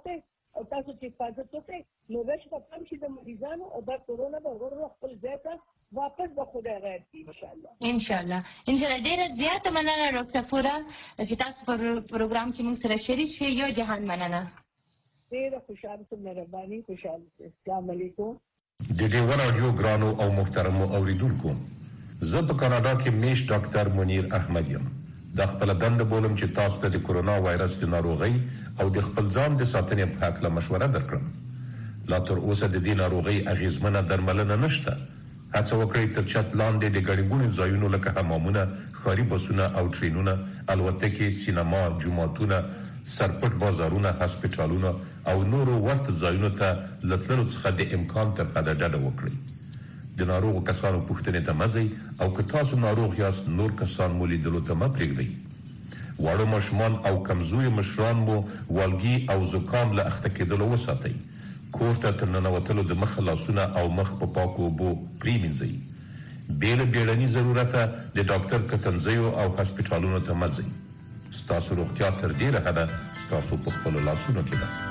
او تاسو چې حفاظت وکړئ نو رش په کم شي د مریضانو او د کورونا به ورو خپل ځای ته واپس به خدای غیر کی ان شاء الله ډیره زیاته مننه ډاکټر صفورا چې تاسو پر پروګرام کې موږ سره شریک شئ. یو جهان مننه. ډیره خوشاله ته مهرباني. خوشاله. السلام علیکم. د دې رادیو ګرانو او محترمو اوریدونکو، زه په کاناډا کې میش ډاکټر منیر احمد یم. د خپل دنده بولم چې تاسو ته د کورونا وایرس د ناروغۍ او د خپل ځان د ساتنې په اړه مشوره درکړم. لا تر اوسه د دې ناروغۍ اغیزمنه درملنه نشته. هڅه وکړئ تر چت لاندې د ګڼې ګوڼې ځایونو لکه حمامونه، ښاري بسونه او ټرینونه، الوتکې، سینما، جوماتونه، سرپټ بازارونه، هسپتالونه او نورو ورته ځایونو ته له تللو څخه د امکان تر حده ډډه وکړئ. د ناروغو کسانو پوښتنې ته مه ځئ او که تاسو ناروغ یاست نور کسان مو لیدلو ته مه پرېږدئ. واړه ماشومان او کمزوري مشران مو والګي او زکام له اخته کېدلو وساتئ. کور ته تر ننوتلو د مخ لاسونه او مخ په پاکو اوبو پرېمینځئ. بې له بیړني ضرورته د ډاکټر کتنځیو او هسپتالونو ته مه ځئ. ستاسو روغتیا تر ډېره حده ستاسو په خپلو لاسونو کې ده.